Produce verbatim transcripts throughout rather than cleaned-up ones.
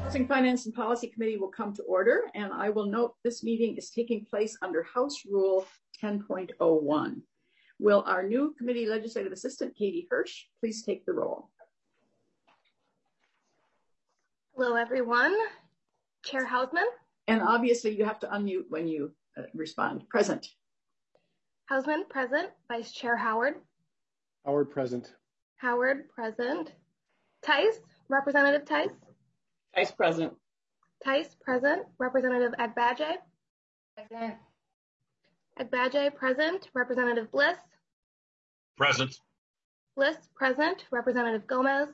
Housing Finance and Policy Committee will come to order, and I will note this meeting is taking place under House Rule ten point oh one. Will our new committee legislative assistant, Katie Hirsch, please take the roll? Hello, everyone. Chair Hausman. And obviously you have to unmute when you uh, respond. Present. Hausman, present. Vice Chair Howard. Howard, present. Howard, present. Tice, Representative Tice. Tice, present. Tice, present. Representative Agbaje. Present. Agbaje, present. Representative Bliss. Present. Bliss, present. Representative Gomez.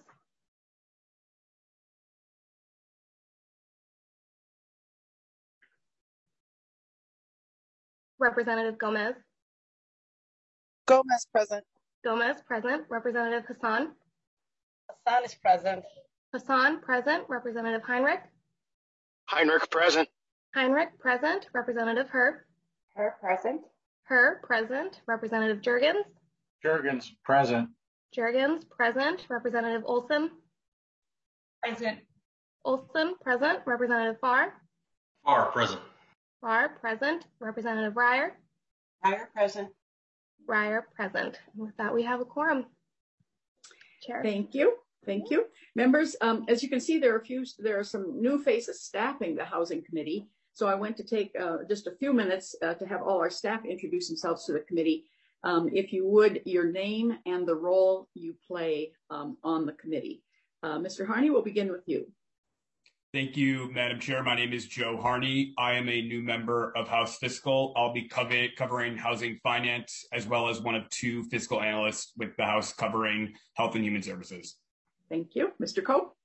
Representative Gomez. Gomez, present. Gomez, present. Representative Hassan. Hassan is present. Hassan, present. Representative Heinrich. Heinrich, present. Heinrich, present. Representative Herb. Her, present. Her, present. Representative Jurgens. Jurgens, present. Jurgens, present. Representative Olson. Present. Olson, present. Representative Farr. Farr, present. Farr, present. Representative Ryer. Ryer, present. Ryer, present. And with that, we have a quorum. Chair. Thank you. Thank you. Members, um, as you can see, there are a few, there are some new faces staffing the Housing Committee. So I went to take uh, just a few minutes uh, to have all our staff introduce themselves to the committee. Um, if you would, your name and the role you play um, on the committee. Uh, Mister Harney, we'll begin with you. Thank you, Madam Chair. My name is Joe Harney. I am a new member of House Fiscal. I'll be cover covering housing finance, as well as one of two fiscal analysts with the House covering health and human services. Thank you. Mister Cope.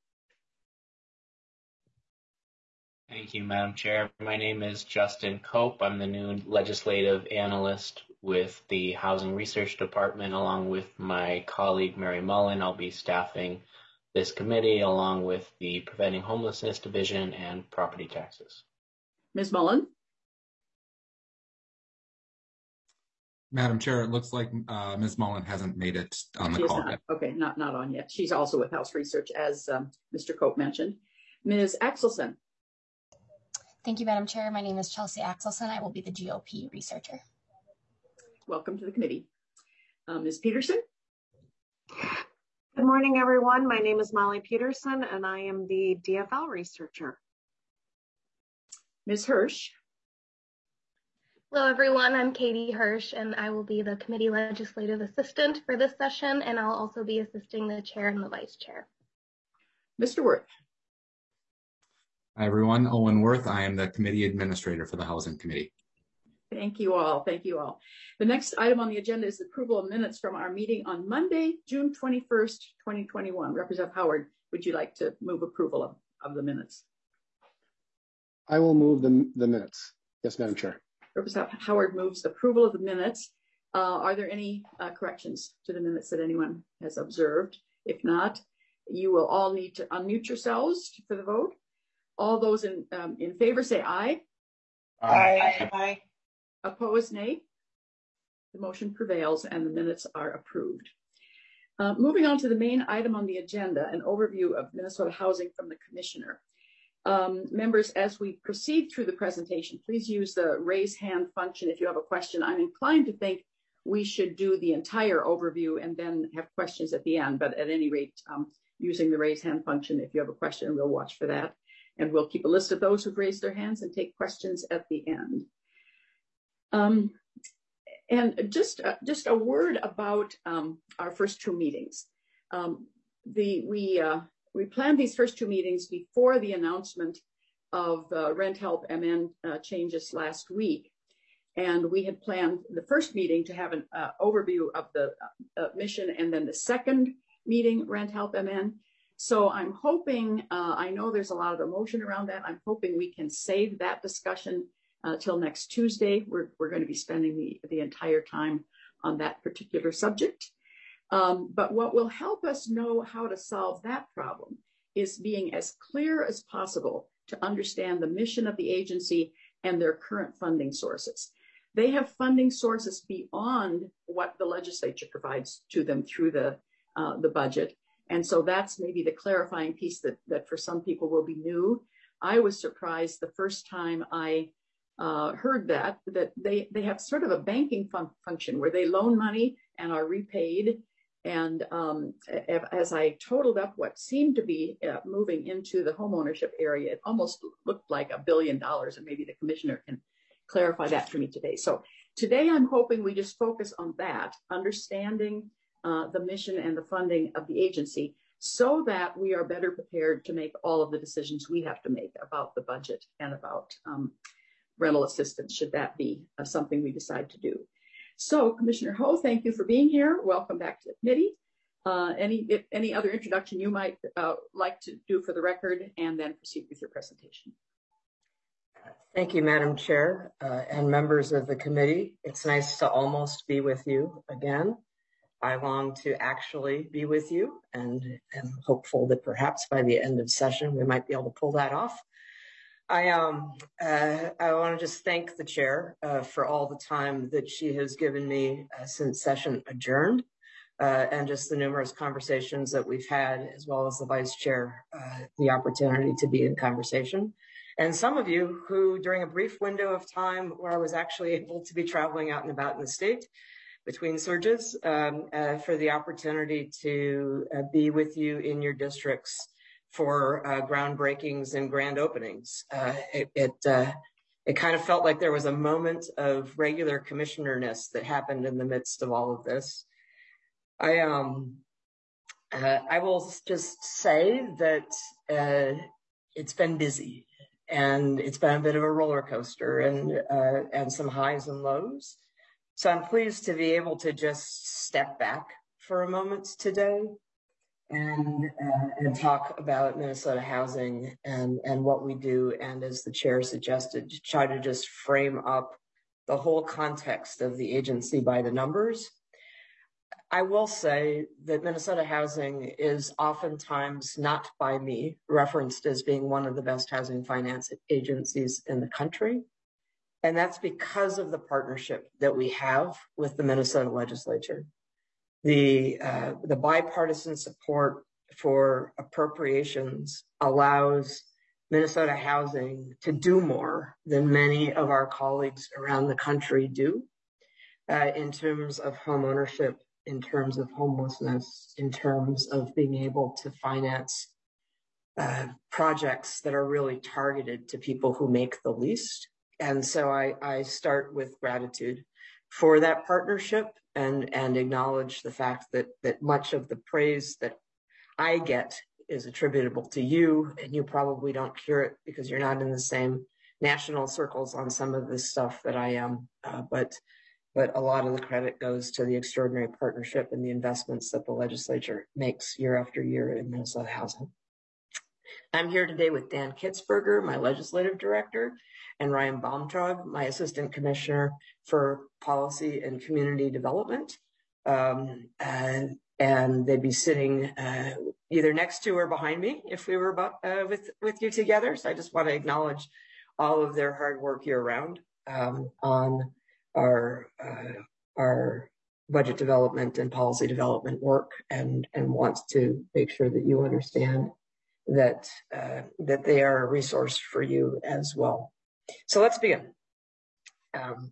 Thank you, Madam Chair. My name is Justin Cope. I'm the new legislative analyst with the Housing Research Department, along with my colleague Mary Mullen. I'll be staffing this committee along with the Preventing Homelessness Division and Property Taxes. Miz Mullen. Madam Chair, it looks like uh, Miz Mullen hasn't made it on the she call not, yet. Okay, not, not on yet. She's also with House Research, as um, Mister Cope mentioned. Miz Axelson. Thank you, Madam Chair. My name is Chelsea Axelson. I will be the G O P researcher. Welcome to the committee. Um, Miz Peterson. Good morning, everyone. My name is Molly Peterson, and I am the D F L researcher. Miz Hirsch. Hello, everyone. I'm Katie Hirsch, and I will be the committee legislative assistant for this session, and I'll also be assisting the chair and the vice chair. Mister Worth. Hi, everyone. Owen Worth. I am the committee administrator for the Housing Committee. Thank you all. Thank you all. The next item on the agenda is the approval of minutes from our meeting on Monday, June twenty-first, twenty twenty-one. Representative Howard, would you like to move approval of, of the minutes? I will move the, the minutes. Yes, Madam Chair. Representative Howard moves approval of the minutes. Uh, are there any uh, corrections to the minutes that anyone has observed? If not, you will all need to unmute yourselves for the vote. All those in, um, in favor say aye. Aye. Aye. Opposed, nay. The motion prevails and the minutes are approved. Uh, moving on to the main item on the agenda, an overview of Minnesota housing from the Commissioner. Um, members, as we proceed through the presentation, please use the raise hand function if you have a question. I'm inclined to think we should do the entire overview and then have questions at the end, but at any rate, um, using the raise hand function, if you have a question, we'll watch for that. And we'll keep a list of those who've raised their hands and take questions at the end. Um, and just, uh, just a word about um, our first two meetings. Um, the, we, uh, we planned these first two meetings before the announcement of uh, Rent Help M N uh, changes last week. And we had planned the first meeting to have an uh, overview of the uh, mission, and then the second meeting, Rent Help M N. So I'm hoping, uh, I know there's a lot of emotion around that. I'm hoping we can save that discussion uh, till next Tuesday. We're, we're going to be spending the, the entire time on that particular subject. Um, but what will help us know how to solve that problem is being as clear as possible to understand the mission of the agency and their current funding sources. They have funding sources beyond what the legislature provides to them through the, uh, the budget. And so that's maybe the clarifying piece that, that for some people will be new. I was surprised the first time I uh, heard that, that they, they have sort of a banking fun function where they loan money and are repaid. And um, as I totaled up what seemed to be uh, moving into the homeownership area, it almost looked like a billion dollars. And maybe the commissioner can clarify that for me today. So today I'm hoping we just focus on that, understanding uh, the mission and the funding of the agency, so that we are better prepared to make all of the decisions we have to make about the budget and about um, rental assistance, should that be uh, something we decide to do. So, Commissioner Ho, thank you for being here. Welcome back to the committee. Uh, any, if, any other introduction you might uh, like to do for the record, and then proceed with your presentation. Thank you, Madam Chair, uh, and members of the committee. It's nice to almost be with you again. I long to actually be with you, and am hopeful that perhaps by the end of session we might be able to pull that off. I um uh, I want to just thank the chair uh, for all the time that she has given me uh, since session adjourned, uh, and just the numerous conversations that we've had, as well as the vice chair, uh, the opportunity to be in conversation. And some of you who, during a brief window of time where I was actually able to be traveling out and about in the state between surges, um, uh, for the opportunity to uh, be with you in your districts for uh, groundbreakings and grand openings. Uh, it it, uh, it kind of felt like there was a moment of regular commissionerness that happened in the midst of all of this. I um uh, I will just say that uh, it's been busy, and it's been a bit of a roller coaster, and uh, and some highs and lows. So I'm pleased to be able to just step back for a moment today and uh, and talk about Minnesota housing and, and what we do, and as the chair suggested, try to just frame up the whole context of the agency by the numbers. I will say that Minnesota Housing is oftentimes, not by me, referenced as being one of the best housing finance agencies in the country. And that's because of the partnership that we have with the Minnesota legislature. The, uh, the bipartisan support for appropriations allows Minnesota Housing to do more than many of our colleagues around the country do uh, in terms of home ownership, in terms of homelessness, in terms of being able to finance uh, projects that are really targeted to people who make the least. And so I, I start with gratitude for that partnership, and, and acknowledge the fact that, that much of the praise that I get is attributable to you, and you probably don't hear it because you're not in the same national circles on some of this stuff that I am. Uh, but, but a lot of the credit goes to the extraordinary partnership and the investments that the legislature makes year after year in Minnesota housing. I'm here today with Dan Kitzberger, my legislative director, and Ryan Baumtraub, my assistant commissioner for policy and community development. Um, and, and they'd be sitting uh, either next to or behind me if we were about, uh, with, with you together. So I just want to acknowledge all of their hard work year round um, on our, uh, our budget development and policy development work, and, and wants to make sure that you understand that uh, that they are a resource for you as well. So let's begin. Um,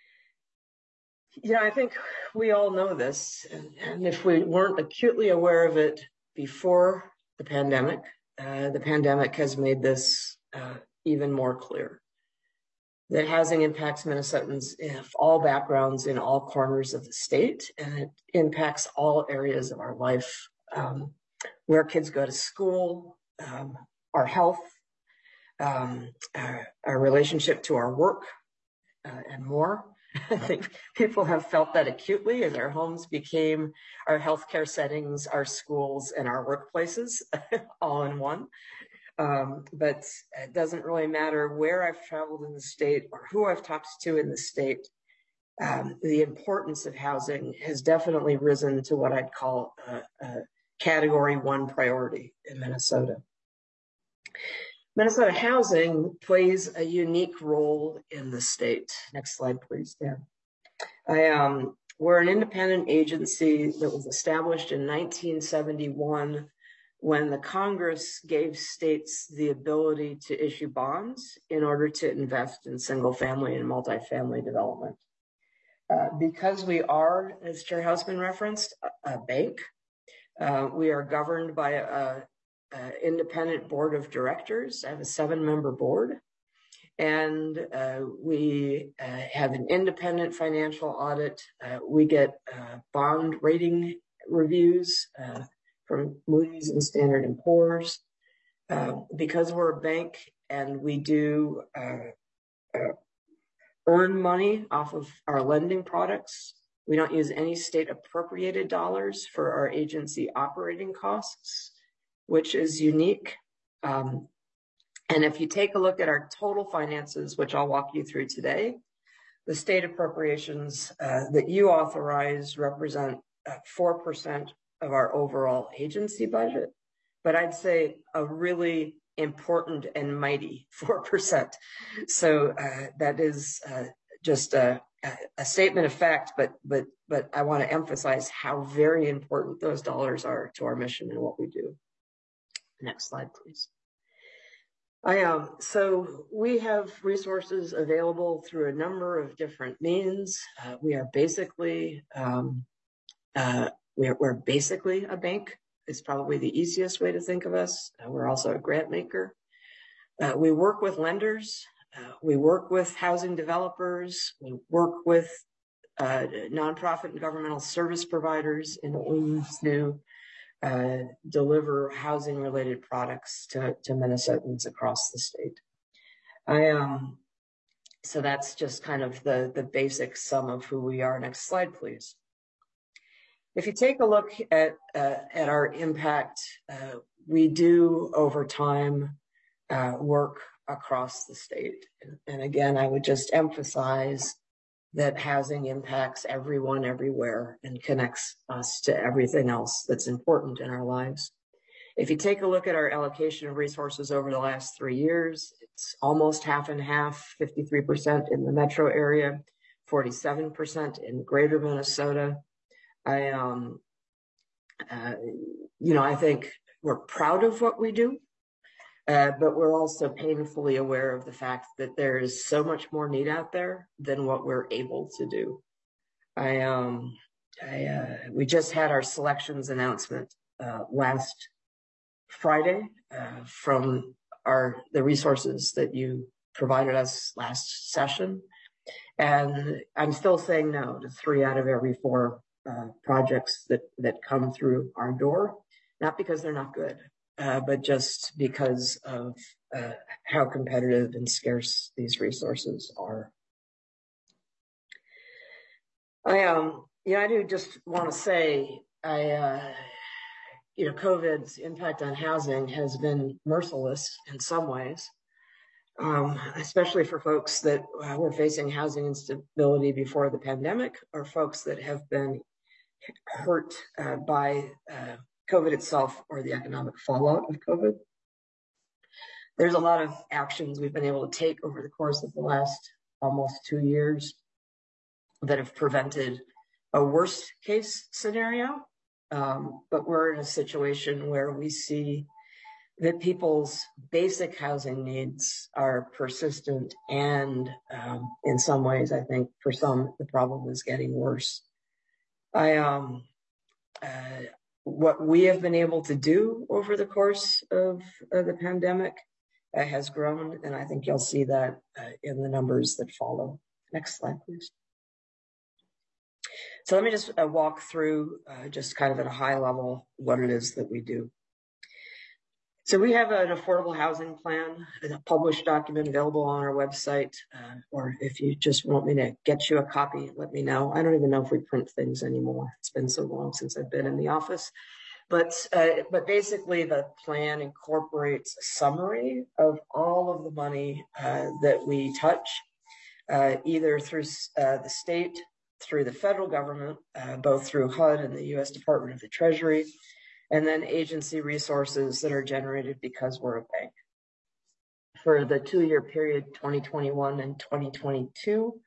you know, I think we all know this, and, and if we weren't acutely aware of it before the pandemic, uh, the pandemic has made this uh, even more clear. That housing impacts Minnesotans of all backgrounds in all corners of the state, and it impacts all areas of our life, um, where kids go to school, um, our health, um, our, our relationship to our work, uh, and more. I think people have felt that acutely as our homes became our healthcare settings, our schools, and our workplaces all in one. Um, but it doesn't really matter where I've traveled in the state or who I've talked to in the state. Um, the importance of housing has definitely risen to what I'd call a, a category one priority in Minnesota. Minnesota housing plays a unique role in the state. Next slide, please, Dan. I, um, we're an independent agency that was established in nineteen seventy-one when the Congress gave states the ability to issue bonds in order to invest in single family and multifamily development. Uh, because we are, as Chair Hausman referenced, a, a bank, uh, we are governed by a, a independent board of directors. I have a seven member board, and uh, we uh, have an independent financial audit. Uh, we get uh, bond rating reviews uh, from Moody's and Standard and Poor's. Uh, because we're a bank and we do uh, uh, earn money off of our lending products, we don't use any state appropriated dollars for our agency operating costs, which is unique. Um, and if you take a look at our total finances, which I'll walk you through today, the state appropriations uh, that you authorize represent uh, four percent of our overall agency budget, but I'd say a really important and mighty four percent. So uh, that is uh, just a, a statement of fact, but but but I want to emphasize how very important those dollars are to our mission and what we do. Next slide, please. I um so we have resources available through a number of different means. Uh, we are basically um, uh, we're, we're basically a bank. It's probably the easiest way to think of us. Uh, we're also a grant maker. Uh, we work with lenders. Uh, we work with housing developers. We work with uh, nonprofit and governmental service providers in order to uh, deliver housing-related products to, to Minnesotans across the state. I um, so that's just kind of the, the basic sum of who we are. Next slide, please. If you take a look at, uh, at our impact, uh, we do over time uh, work across the state. And again, I would just emphasize that housing impacts everyone everywhere and connects us to everything else that's important in our lives. If you take a look at our allocation of resources over the last three years, it's almost half and half, fifty-three percent in the metro area, forty-seven percent in greater Minnesota. I, um, uh, you know, I think we're proud of what we do, uh, but we're also painfully aware of the fact that there is so much more need out there than what we're able to do. I, um, I, uh, we just had our selections announcement uh, last Friday uh, from our the resources that you provided us last session, and I'm still saying no to three out of every four Uh, projects that, that come through our door, not because they're not good, uh, but just because of uh, how competitive and scarce these resources are. I, um, you know, I do just want to say, I, uh, you know, COVID's impact on housing has been merciless in some ways, um, especially for folks that uh, were facing housing instability before the pandemic, or folks that have been hurt uh, by uh, COVID itself or the economic fallout of COVID. There's a lot of actions we've been able to take over the course of the last almost two years that have prevented a worst case scenario. Um, but we're in a situation where we see that people's basic housing needs are persistent, and um, in some ways, I think for some, the problem is getting worse. I, um, uh, what we have been able to do over the course of, of the pandemic uh, has grown, and I think you'll see that uh, in the numbers that follow. Next slide, please. So let me just uh, walk through uh, just kind of at a high level what it is that we do. So we have an affordable housing plan, a published document available on our website, uh, or if you just want me to get you a copy, let me know. I don't even know if we print things anymore. It's been so long since I've been in the office. But, uh, but basically the plan incorporates a summary of all of the money uh, that we touch, uh, either through uh, the state, through the federal government, uh, both through H U D and the U S Department of the Treasury, and then agency resources that are generated because we're a bank. For the two-year period, twenty twenty-one and twenty twenty-two,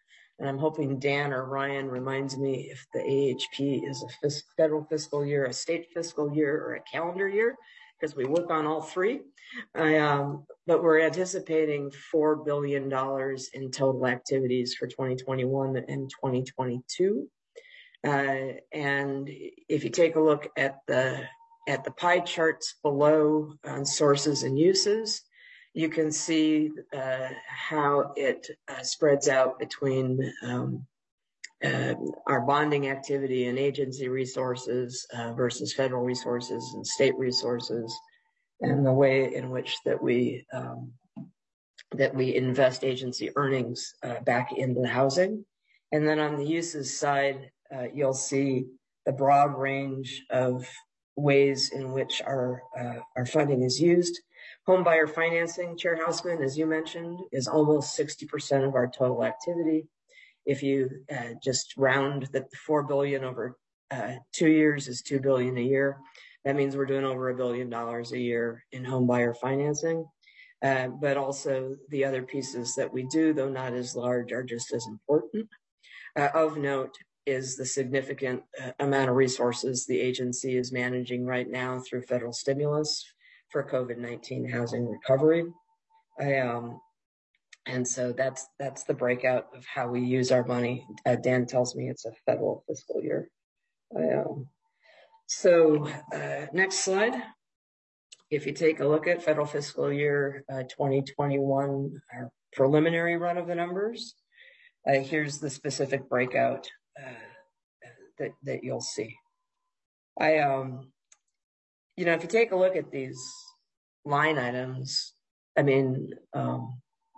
And I'm hoping Dan or Ryan reminds me if the A H P is a fis- federal fiscal year, a state fiscal year, or a calendar year, because we work on all three. I, um, but we're anticipating four billion dollars in total activities for twenty twenty-one and twenty twenty-two. Uh, and if you take a look at the at the pie charts below on sources and uses, you can see uh, how it uh, spreads out between um, uh, our bonding activity and agency resources uh, versus federal resources and state resources, and the way in which that we um, that we invest agency earnings uh, back into housing. And then on the uses side, uh, you'll see the broad range of ways in which our uh, our funding is used. Home buyer financing, Chair Hausman, as you mentioned, is almost sixty percent of our total activity. If you uh, just round the four billion over uh, two years is two billion a year, that means we're doing over a billion dollars a year in home buyer financing. Uh, but also the other pieces that we do, though not as large, are just as important. Uh, of note is the significant uh, amount of resources the agency is managing right now through federal stimulus for COVID nineteen housing recovery. I, um, and so that's that's the breakout of how we use our money. Uh, Dan tells me it's a federal fiscal year. I, um, so uh, next slide. If you take a look at federal fiscal year uh, twenty twenty-one, our preliminary run of the numbers, uh, here's the specific breakout uh, that, that you'll see. I, um, you know, if you take a look at these line items, I mean, um,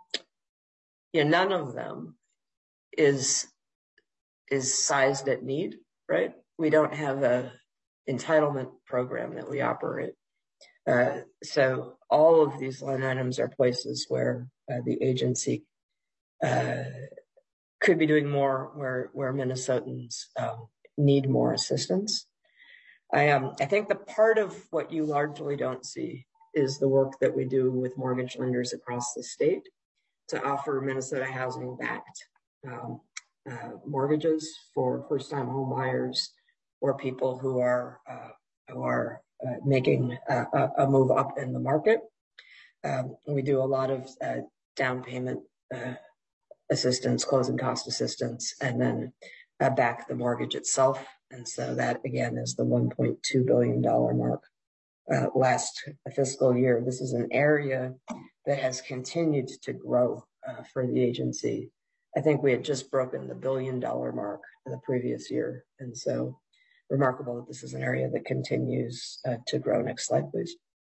you know, none of them is is sized at need, right? We don't have a entitlement program that we operate. Uh, so all of these line items are places where uh, the agency uh, could be doing more, where where Minnesotans um, need more assistance. I um I think the part of what you largely don't see is the work that we do with mortgage lenders across the state to offer Minnesota housing backed um, uh, mortgages for first time home buyers or people who are uh, who are Uh, making uh, a move up in the market. Um, we do a lot of uh, down payment uh, assistance, closing cost assistance, and then uh, back the mortgage itself. And so that, again, is the one point two billion dollars mark uh, last fiscal year. This is an area that has continued to grow uh, for the agency. I think we had just broken the billion dollar mark the previous year. And so remarkable that this is an area that continues uh, to grow. Next slide, please.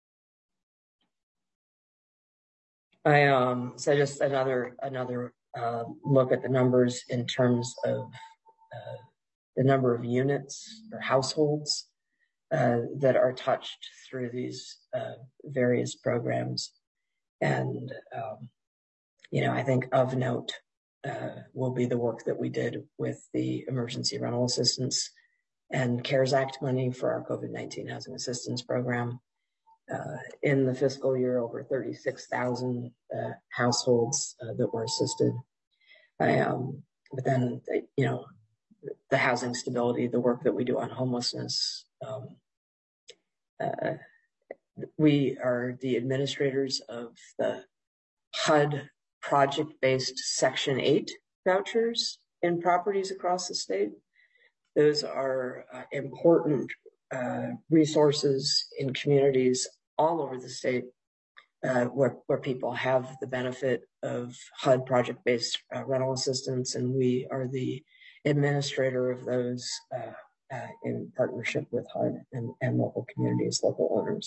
I um so just another another uh, look at the numbers in terms of uh, the number of units or households uh, that are touched through these uh, various programs, and um, you know I think of note uh, will be the work that we did with the emergency rental assistance and CARES Act money for our COVID nineteen housing assistance program. Uh, in the fiscal year, over thirty-six thousand uh, households uh, that were assisted. I, um, but then, you know, the housing stability, the work that we do on homelessness. Um, uh, we are the administrators of the H U D project-based Section eight vouchers in properties across the state. Those are uh, important uh, resources in communities all over the state uh, where, where people have the benefit of H U D project-based uh, rental assistance, and we are the administrator of those uh, uh, in partnership with H U D and, and local communities, local owners.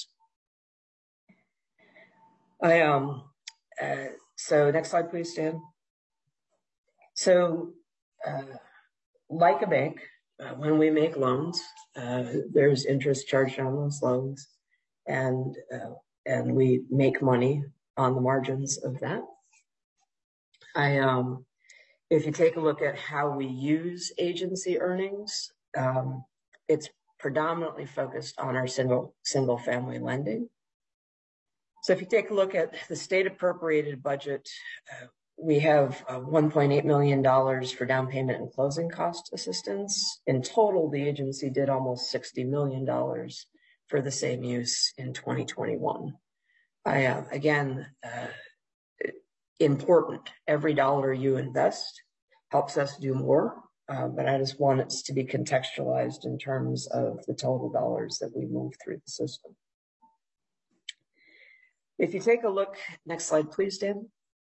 I um uh, so next slide, please, Dan. So, uh, like a bank. Uh, when we make loans, uh, there's interest charged on those loans, and uh, and we make money on the margins of that. I um, if you take a look at how we use agency earnings, um, it's predominantly focused on our single single family lending. So if you take a look at the state appropriated budget, uh, we have uh, one point eight million dollars for down payment and closing cost assistance. In total, the agency did almost sixty million dollars for the same use in twenty twenty-one. I, uh, again, uh, important. Every dollar you invest helps us do more, uh, but I just want it to be contextualized in terms of the total dollars that we move through the system. If you take a look, next slide, please, Dan.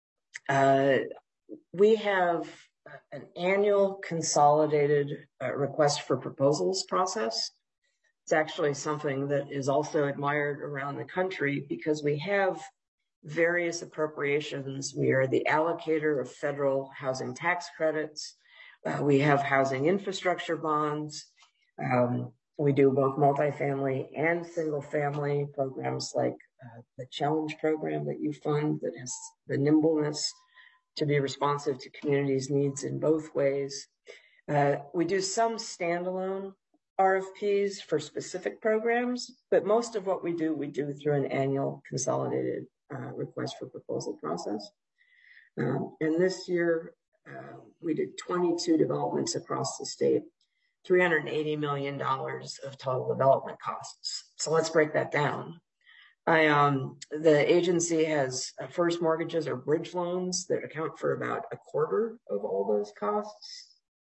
Uh, we have an annual consolidated uh, request for proposals process. It's actually something that is also admired around the country because we have various appropriations. We are the allocator of federal housing tax credits. Uh, we have housing infrastructure bonds. Um, we do both multifamily and single family programs like uh, the Challenge program that you fund that has the nimbleness to be responsive to communities' needs in both ways. Uh, we do some standalone R F Ps for specific programs, but most of what we do, we do through an annual consolidated uh, request for proposal process. Um, and this year, uh, we did twenty-two developments across the state, three hundred eighty million dollars of total development costs. So let's break that down. I, um, the agency has uh, first mortgages or bridge loans that account for about a quarter of all those costs.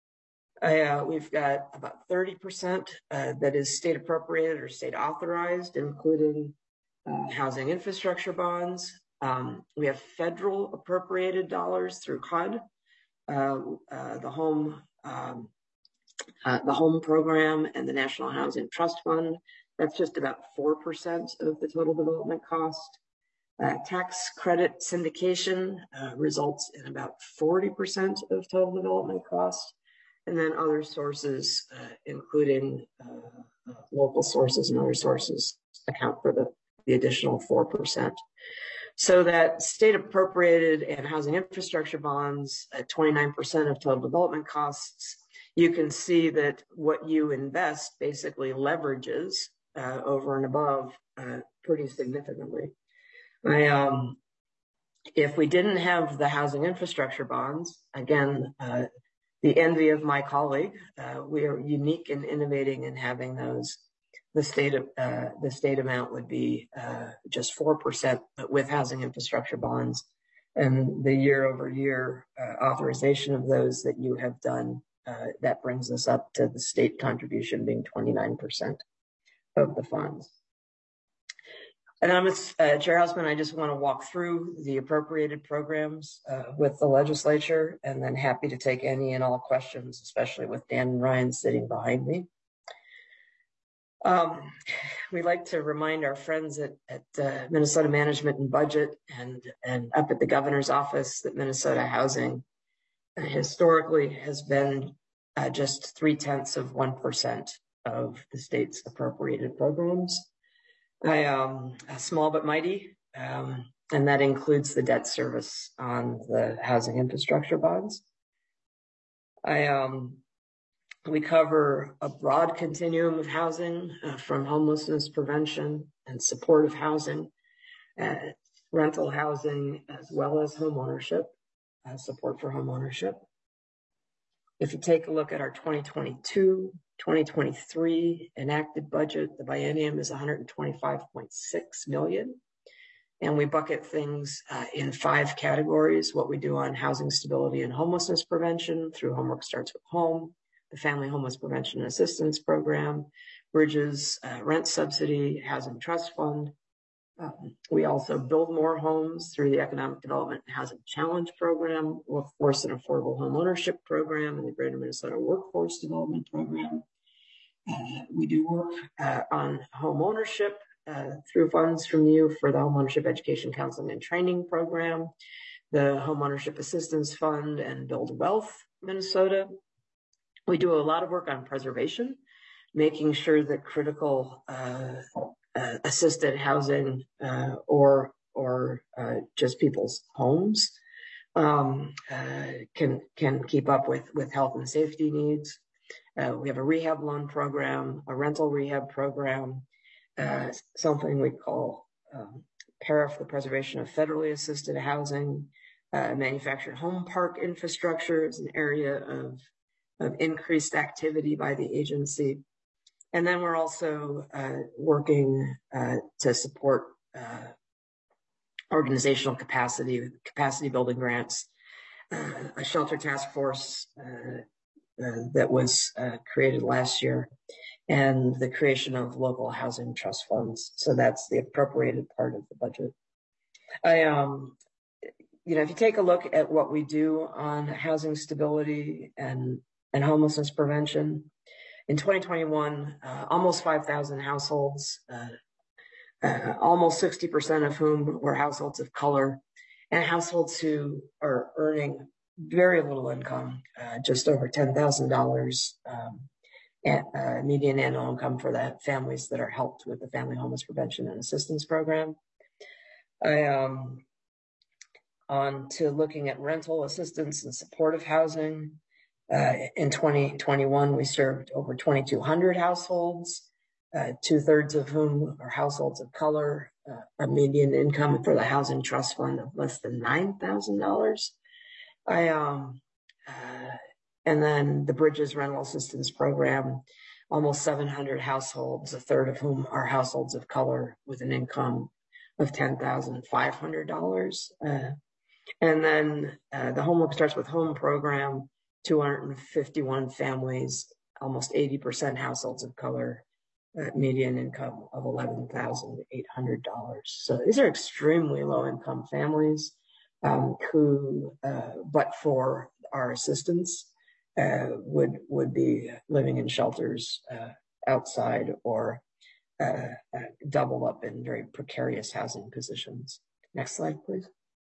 I, uh, we've got about thirty percent uh, that is state appropriated or state authorized, including uh, housing infrastructure bonds. Um, we have federal appropriated dollars through H U D, uh, uh, the home um, uh, the home program, and the National Housing Trust Fund. That's just about four percent of the total development cost. Uh, tax credit syndication uh, results in about forty percent of total development cost. And then other sources, uh, including uh, uh, local sources and other sources, account for the, the additional four percent. So that state appropriated and housing infrastructure bonds at twenty-nine percent of total development costs, you can see that what you invest basically leverages uh, over and above uh, pretty significantly. I, um, if we didn't have the housing infrastructure bonds, again, uh, the envy of my colleague, uh, we are unique in innovating and having those. The state of, uh, the state amount would be uh, just four percent, but with housing infrastructure bonds, and the year over year uh, authorization of those that you have done, uh, that brings us up to the state contribution being twenty-nine percent of the funds. And I'm uh, Chair Hausman, I just want to walk through the appropriated programs uh, with the legislature, and then happy to take any and all questions, especially with Dan and Ryan sitting behind me. Um, we like to remind our friends at, at uh, Minnesota Management and Budget and, and up at the governor's office that Minnesota Housing uh, historically has been uh, just three tenths of one percent of the state's appropriated programs. I um small but mighty, um, and that includes the debt service on the housing infrastructure bonds. I um we cover a broad continuum of housing, uh, from homelessness prevention and supportive housing, uh, rental housing, as well as home ownership, uh, support for home ownership. If you take a look at our twenty twenty-two, twenty twenty-three enacted budget, the biennium is one hundred twenty-five point six million dollars. And we bucket things uh, in five categories: what we do on housing stability and homelessness prevention through Homework Starts with Home, the Family Homeless Prevention and Assistance Program, Bridges, uh, rent subsidy, Housing Trust Fund. Um, we also build more homes through the Economic Development and Housing Challenge Program, Workforce and Affordable Home Ownership Program, and the Greater Minnesota Workforce Development Program. Uh, we do work uh, on home ownership uh, through funds from you for the Home Ownership Education Counseling and Training Program, the Home Ownership Assistance Fund, and Build Wealth Minnesota. We do a lot of work on preservation, making sure that critical uh, Uh, assisted housing uh, or or uh, just people's homes um, uh, can can keep up with with health and safety needs. Uh, we have a rehab loan program, a rental rehab program, uh, something we call um, P A R I F, the Preservation of Federally Assisted Housing, Uh, manufactured home park infrastructure is an area of, of increased activity by the agency. And then we're also uh, working uh, to support uh, organizational capacity, capacity building grants, uh, a shelter task force uh, uh, that was uh, created last year, and the creation of local housing trust funds. So that's the appropriated part of the budget. I, um, you know, if you take a look at what we do on housing stability and, and homelessness prevention, in twenty twenty-one, uh, almost five thousand households, uh, uh, almost sixty percent of whom were households of color, and households who are earning very little income, uh, just over ten thousand dollars um, at, uh, median annual income for the families that are helped with the Family Homeless Prevention and Assistance Program. I, um, on to looking at rental assistance and supportive housing. Uh, in twenty twenty-one, we served over twenty-two hundred households, uh, two-thirds of whom are households of color, uh, a median income for the Housing Trust Fund of less than nine thousand dollars. I, um, uh, and then the Bridges Rental Assistance Program, almost seven hundred households, a third of whom are households of color with an income of ten thousand five hundred dollars. Uh, and then uh, the Homework Starts with Home program, two hundred fifty-one families, almost eighty percent households of color, uh, median income of eleven thousand eight hundred dollars. So these are extremely low income families um, who, uh, but for our assistance, uh, would, would be living in shelters uh, outside or uh, uh, double up in very precarious housing positions. Next slide, please.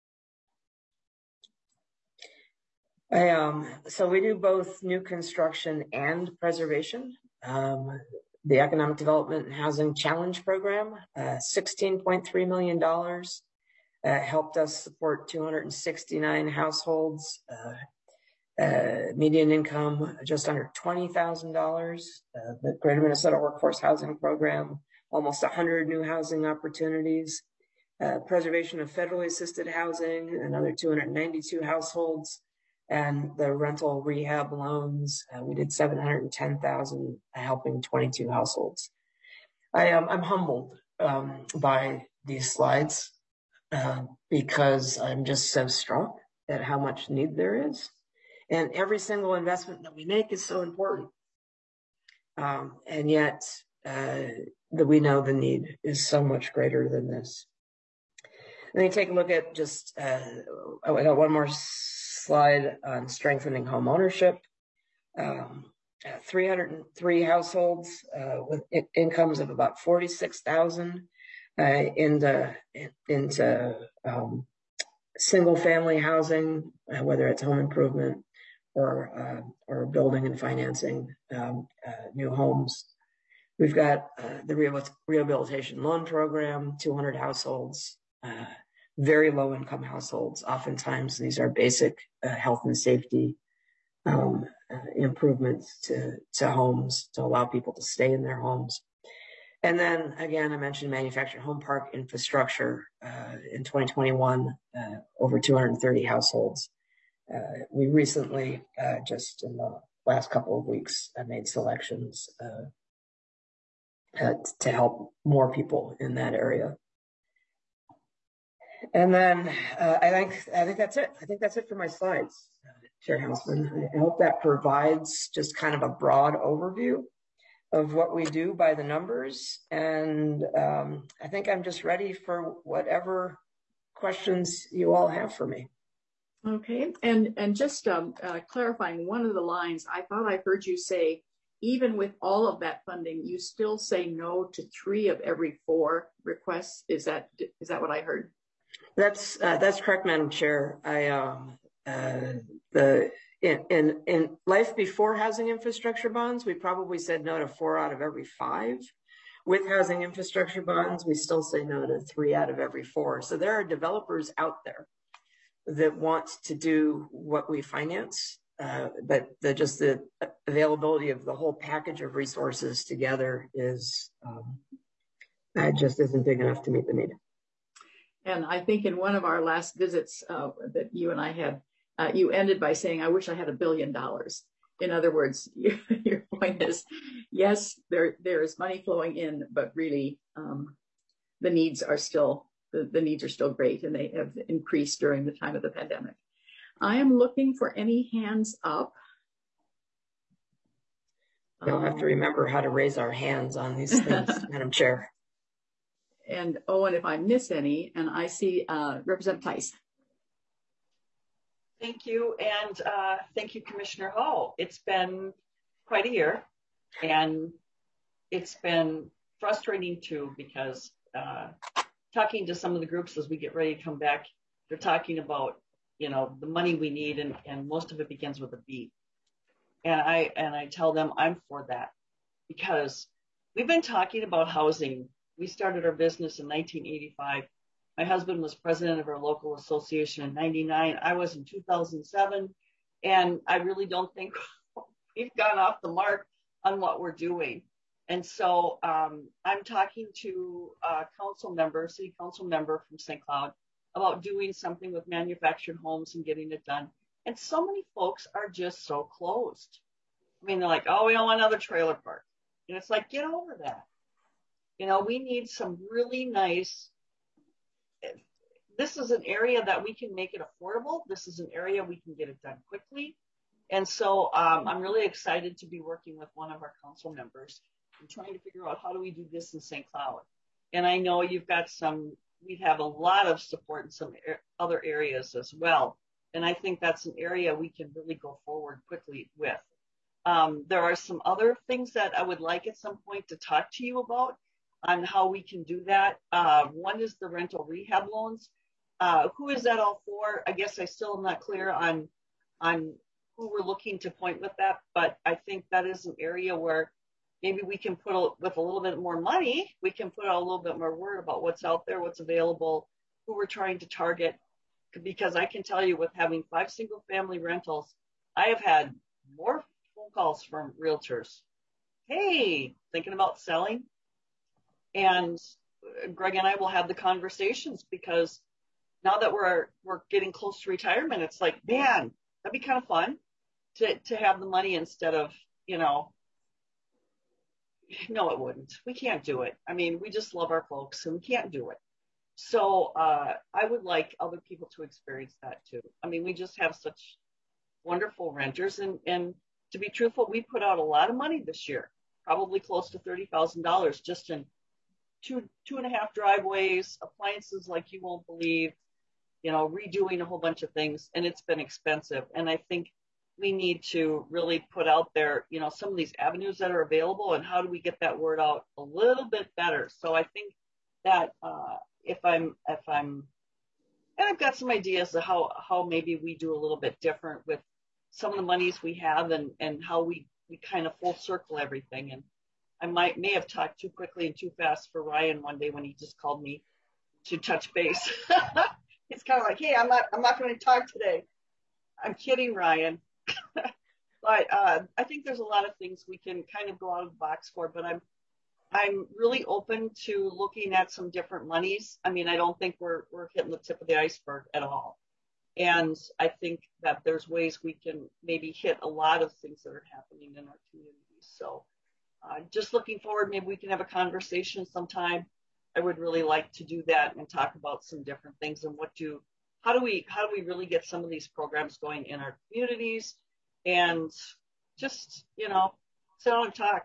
I, um, so we do both new construction and preservation. Um, the Economic Development and Housing Challenge Program, uh, sixteen point three million dollars, uh, helped us support two hundred sixty-nine households, uh, uh, median income just under twenty thousand dollars. Uh, the Greater Minnesota Workforce Housing Program, almost one hundred new housing opportunities. Uh, preservation of federally assisted housing, another two hundred ninety-two households. And the rental rehab loans, uh, we did seven hundred ten thousand, helping twenty-two households. I am, I'm humbled um, by these slides uh, because I'm just so struck at how much need there is. And every single investment that we make is so important. Um, and yet uh, that we know the need is so much greater than this. Let me take a look at just, uh, oh, I got one more slide on strengthening home ownership. Um, uh, three hundred three households uh, with in- incomes of about forty-six thousand uh, into into um, single family housing, uh, whether it's home improvement or uh, or building and financing um, uh, new homes. We've got uh, the rehabilitation loan program, two hundred households. Uh, very low income households. Oftentimes these are basic uh, health and safety um, uh, improvements to, to homes to allow people to stay in their homes. And then again, I mentioned manufactured home park infrastructure uh, in twenty twenty-one, uh, over two hundred thirty households. Uh, we recently, uh, just in the last couple of weeks, uh, made selections uh, uh, to help more people in that area. And then uh, I think I think that's it. I think that's it for my slides, uh, Chair Houseman. I hope that provides just kind of a broad overview of what we do by the numbers. And um, I think I'm just ready for whatever questions you all have for me. Okay, and and just um, uh, clarifying one of the lines, I thought I heard you say, even with all of that funding, you still say no to three of every four requests. Is that is that what I heard? That's uh, that's correct, Madam Chair. I um, uh, the in, in in life before housing infrastructure bonds, we probably said no to four out of every five. With housing infrastructure bonds, we still say no to three out of every four. So there are developers out there that want to do what we finance, uh, but the just the availability of the whole package of resources together is um, uh, just isn't big enough to meet the need. And I think in one of our last visits uh, that you and I had, uh, you ended by saying, I wish I had a billion dollars. In other words, your, your point is, yes, there there is money flowing in, but really um, the needs are still the, the needs are still great, and they have increased during the time of the pandemic. I am looking for any hands up. We'll have to remember how to raise our hands on these things, Madam Chair. And oh, and if I miss any, and I see uh, Representative Tice. Thank you, and uh, thank you, Commissioner Hall. It's been quite a year, and it's been frustrating too, because uh, talking to some of the groups as we get ready to come back, they're talking about, you know, the money we need, and, and most of it begins with a B. And I and I tell them I'm for that, because we've been talking about housing. We started our business in nineteen eighty-five. My husband was president of our local association in ninety-nine. I was in two thousand seven. And I really don't think we've gone off the mark on what we're doing. And so um, I'm talking to a council member, city council member from Saint Cloud, about doing something with manufactured homes and getting it done. And so many folks are just so closed. I mean, they're like, oh, we don't want another trailer park. And it's like, get over that. You know, we need some really nice, this is an area that we can make it affordable. This is an area we can get it done quickly. And so um, I'm really excited to be working with one of our council members and trying to figure out how do we do this in Saint Cloud. And I know you've got some, we have a lot of support in some er- other areas as well. And I think that's an area we can really go forward quickly with. Um, there are some other things that I would like at some point to talk to you about on how we can do that. Uh, one is the rental rehab loans. Uh, who is that all for? I guess I still am not clear on, on who we're looking to point with that, but I think that is an area where maybe we can put, a, with a little bit more money, we can put out a little bit more word about what's out there, what's available, who we're trying to target. Because I can tell you, with having five single family rentals, I have had more phone calls from realtors. Hey, thinking about selling? And Greg and I will have the conversations, because now that we're we're getting close to retirement, it's like, man, that'd be kind of fun to, to have the money instead of, you know, no, it wouldn't. We can't do it. I mean, we just love our folks and we can't do it. So uh, I would like other people to experience that too. I mean, we just have such wonderful renters, and, and to be truthful, we put out a lot of money this year, probably close to thirty thousand dollars just in two, two and a half driveways, appliances like you won't believe, you know, redoing a whole bunch of things, and it's been expensive. And I think we need to really put out there, you know, some of these avenues that are available, and how do we get that word out a little bit better. So I think that uh, if I'm, if I'm, and I've got some ideas of how, how maybe we do a little bit different with some of the monies we have, and, and how we, we kind of full circle everything. And I might, may have talked too quickly and too fast for Ryan one day when he just called me to touch base. It's kind of like, hey, I'm not, I'm not going to talk today. I'm kidding, Ryan. But uh, I think there's a lot of things we can kind of go out of the box for, but I'm, I'm really open to looking at some different monies. I mean, I don't think we're, we're hitting the tip of the iceberg at all. And I think that there's ways we can maybe hit a lot of things that are happening in our communities. So uh, just looking forward, maybe we can have a conversation sometime. I would really like to do that and talk about some different things, and what do, how do we, how do we really get some of these programs going in our communities, and just, you know, sit down and talk.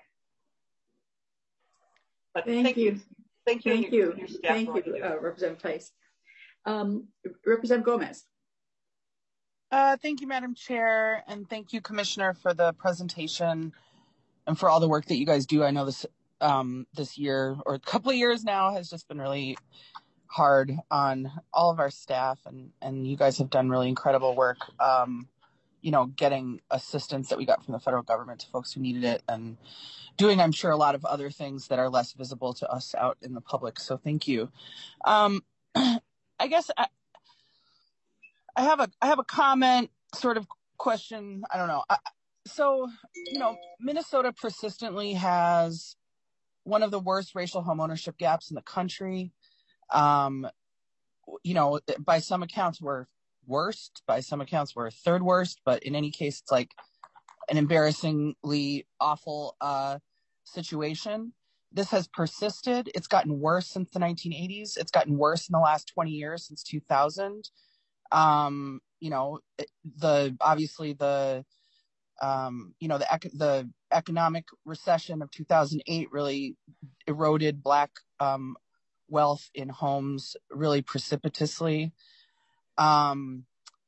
But thank, thank you. you. Thank you. Thank you. Thank you, uh, Representative Tice. Um, Representative Gomez. Uh, thank you, Madam Chair, and thank you, Commissioner, for the presentation and for all the work that you guys do. I know this um, this year, or a couple of years now, has just been really hard on all of our staff, and, and you guys have done really incredible work, um, you know, getting assistance that we got from the federal government to folks who needed it, and doing, I'm sure, a lot of other things that are less visible to us out in the public. So thank you. Um, I guess I, I have a I have a comment, sort of question. I don't know. I, so, you know, Minnesota persistently has one of the worst racial homeownership gaps in the country. Um, you know, by some accounts we're worst, by some accounts we're third worst, but in any case, it's like an embarrassingly awful uh, situation. This has persisted. It's gotten worse since the nineteen eighties. It's gotten worse in the last twenty years, since two thousand. Um, you know, the obviously the um, you know the ec- the economic recession of two thousand eight really eroded Black um, wealth in homes really precipitously. Um,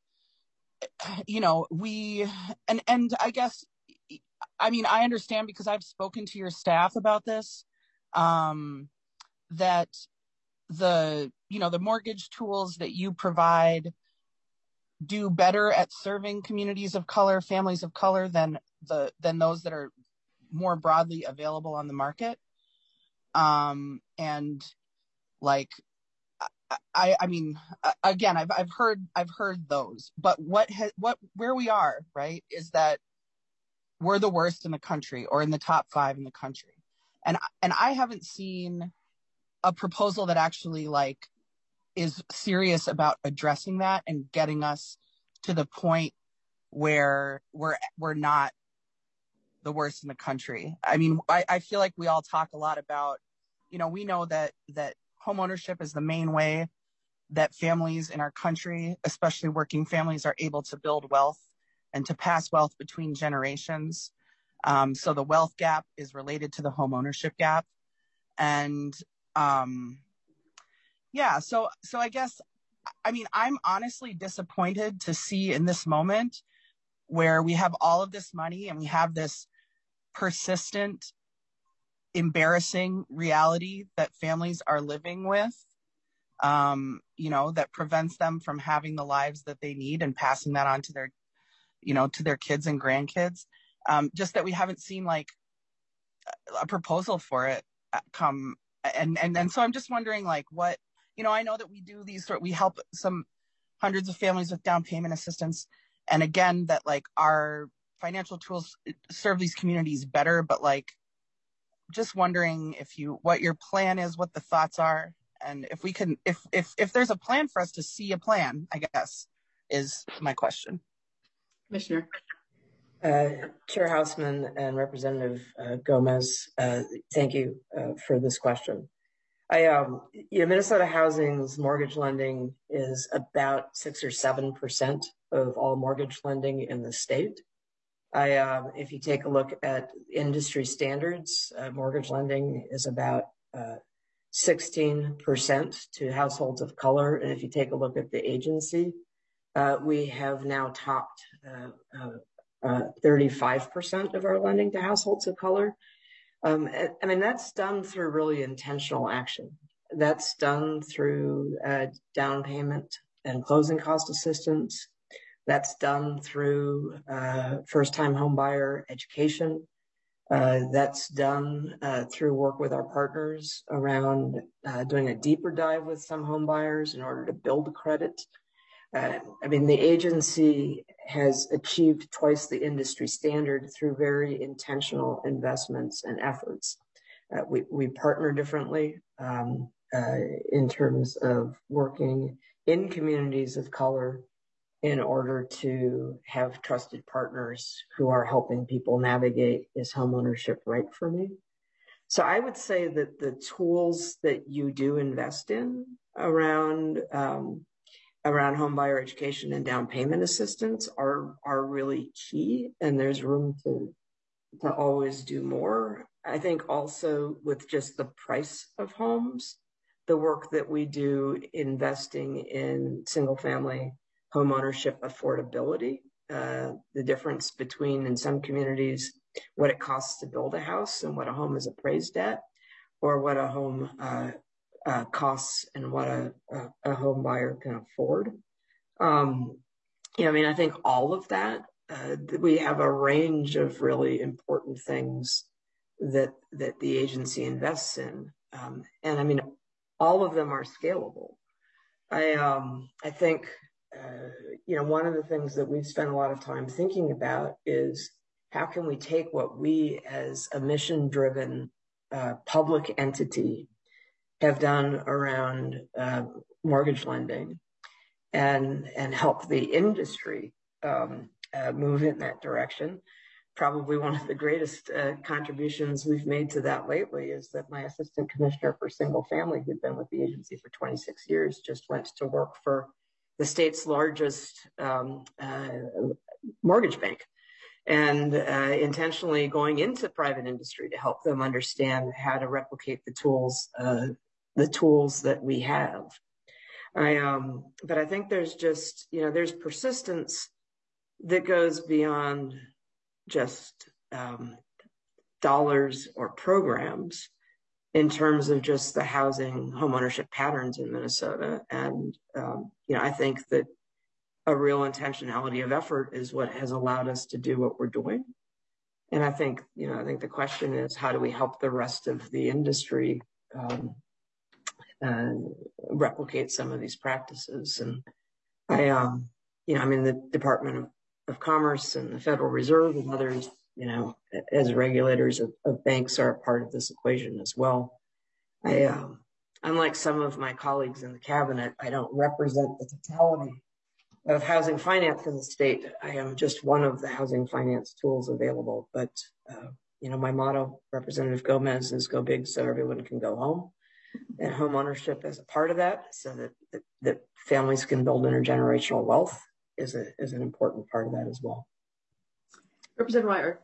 you know, we and and I guess I mean I understand because I've spoken to your staff about this. Um, that the, you know, the mortgage tools that you provide do better at serving communities of color, families of color than the, than those that are more broadly available on the market. Um, and like, I, I mean, again, I've, I've heard, I've heard those, but what, ha, what, where we are, right, is that we're the worst in the country or in the top five in the country. And, and I haven't seen a proposal that actually like is serious about addressing that and getting us to the point where we're, we're not the worst in the country. I mean, I, I feel like we all talk a lot about, you know, we know that, that homeownership is the main way that families in our country, especially working families, are able to build wealth and to pass wealth between generations. Um, so the wealth gap is related to the homeownership gap. And um, yeah, so so I guess, I mean, I'm honestly disappointed to see in this moment where we have all of this money and we have this persistent, embarrassing reality that families are living with, um, you know, that prevents them from having the lives that they need and passing that on to their, you know, to their kids and grandkids. Um, just that we haven't seen like a proposal for it come. And, and, and so I'm just wondering like what, you know, I know that we do these sort, we help some hundreds of families with down payment assistance. And again, that like our financial tools serve these communities better, but like, just wondering if you, what your plan is, what the thoughts are. And if we can, if, if, if there's a plan for us to see a plan, I guess is my question. Commissioner. Uh, Chair Houseman and Representative uh, Gomez, uh, thank you uh, for this question. I, um, you know, Minnesota Housing's mortgage lending is about six or seven percent of all mortgage lending in the state. I, uh, if you take a look at industry standards, uh, mortgage lending is about uh, sixteen percent to households of color. And if you take a look at the agency, uh, we have now topped uh, uh, Uh, thirty-five percent of our lending to households of color. Um, I mean, that's done through really intentional action. That's done through uh, down payment and closing cost assistance. That's done through uh, first-time home buyer education. Uh, that's done uh, through work with our partners around uh, doing a deeper dive with some home buyers in order to build credit. Uh, I mean, the agency has achieved twice the industry standard through very intentional investments and efforts. Uh, we, we partner differently um, uh, in terms of working in communities of color in order to have trusted partners who are helping people navigate, is homeownership right for me? So I would say that the tools that you do invest in around um, around home buyer education and down payment assistance are, are really key, and there's room to, to always do more. I think also with just the price of homes, the work that we do investing in single family home ownership affordability, uh, the difference between, in some communities, what it costs to build a house and what a home is appraised at, or what a home uh, Uh, costs and what a, a, a home buyer can afford. Um, you know, I mean, I think all of that, uh, we have a range of really important things that that the agency invests in, um, and I mean, all of them are scalable. I um, I think uh, you know, one of the things that we've spent a lot of time thinking about is how can we take what we as a mission-driven uh, public entity have done around uh, mortgage lending and, and help the industry um, uh, move in that direction. Probably one of the greatest uh, contributions we've made to that lately is that my assistant commissioner for single family, who'd been with the agency for twenty-six years, just went to work for the state's largest um, uh, mortgage bank, and uh, intentionally going into private industry to help them understand how to replicate the tools, uh, the tools that we have. I, um, but I think there's just, you know, there's persistence that goes beyond just um, dollars or programs in terms of just the housing homeownership patterns in Minnesota. And, um, you know, I think that a real intentionality of effort is what has allowed us to do what we're doing. And I think, you know, I think the question is, how do we help the rest of the industry um, uh, replicate some of these practices? And I, um, you know, I mean, the Department of of Commerce and the Federal Reserve and others, you know, as regulators of, of banks are a part of this equation as well. I, um, unlike some of my colleagues in the cabinet, I don't represent the totality of housing finance in the state. I am just one of the housing finance tools available. But, uh, you know, my motto, Representative Gomez, is go big so everyone can go home. And home ownership is a part of that, so that, that, that families can build intergenerational wealth is a is an important part of that as well. Representative Ryer.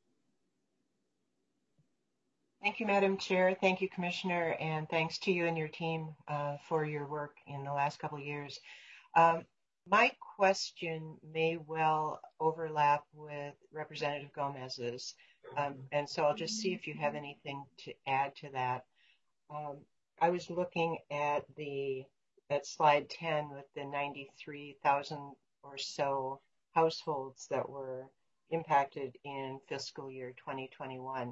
Thank you, Madam Chair. Thank you, Commissioner, and thanks to you and your team uh, for your work in the last couple of years. Um, my question may well overlap with Representative Gomez's, um, and so I'll just see if you have anything to add to that. Um, I was looking at the at slide ten with the ninety-three thousand or so households that were impacted in fiscal year twenty twenty-one.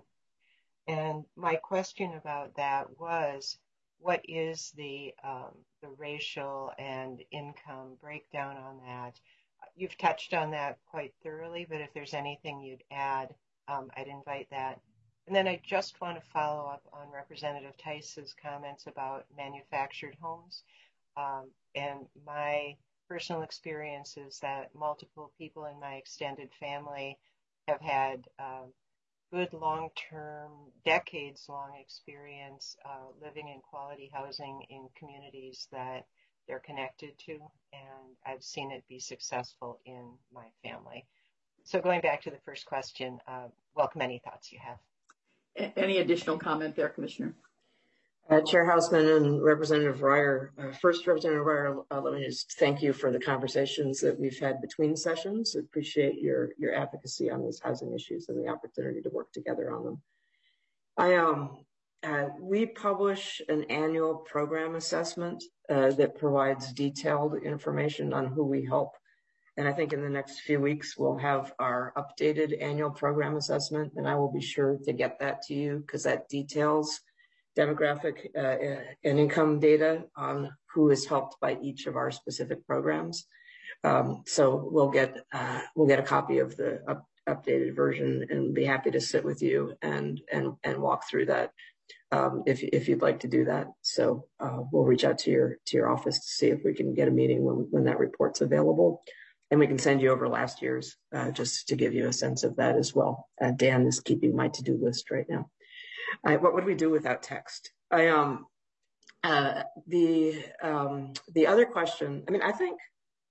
And my question about that was, what is the um, the racial and income breakdown on that? You've touched on that quite thoroughly, but if there's anything you'd add, um, I'd invite that. And then I just want to follow up on Representative Tice's comments about manufactured homes. Um, and my personal experience is that multiple people in my extended family have had uh, good long-term, decades-long experience uh, living in quality housing in communities that they're connected to, and I've seen it be successful in my family. So going back to the first question, uh, welcome any thoughts you have. Any additional comment there, Commissioner? Uh, Chair Hausman and Representative Ryer, uh, first Representative Ryer, uh, let me just thank you for the conversations that we've had between sessions. I appreciate your, your advocacy on these housing issues and the opportunity to work together on them. I, um, uh, we publish an annual program assessment uh, that provides detailed information on who we help. And I think in the next few weeks, we'll have our updated annual program assessment, and I will be sure to get that to you because that details demographic uh, and income data on who is helped by each of our specific programs. Um, so we'll get uh, we'll get a copy of the up, updated version and be happy to sit with you and and and walk through that um, if if you'd like to do that. So uh, we'll reach out to your to your office to see if we can get a meeting when when that report's available, and we can send you over last year's uh, just to give you a sense of that as well. Uh, Dan is keeping my to-do list right now. I, what would we do without text? I um uh, the um, the other question. I mean, I think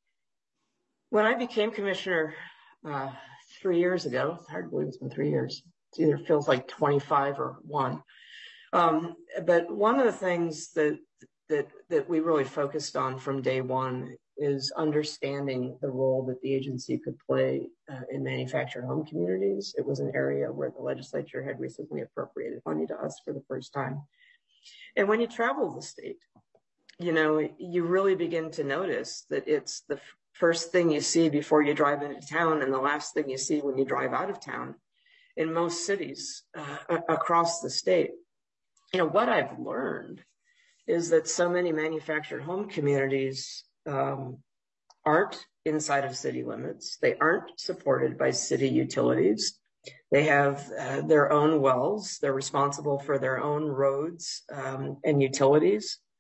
when I became commissioner uh, three years ago, it's hard to believe it's been three years. It either feels like twenty-five or one. Um, but one of the things that that that we really focused on from day one is understanding the role that the agency could play uh, in manufactured home communities. It was an area where the legislature had recently appropriated money to us for the first time. And when you travel the state, you know, you really begin to notice that it's the f- first thing you see before you drive into town and the last thing you see when you drive out of town in most cities uh, across the state. You know, what I've learned is that so many manufactured home communities um, aren't inside of city limits. They aren't supported by city utilities. They have uh, their own wells. They're responsible for their own roads um, and utilities.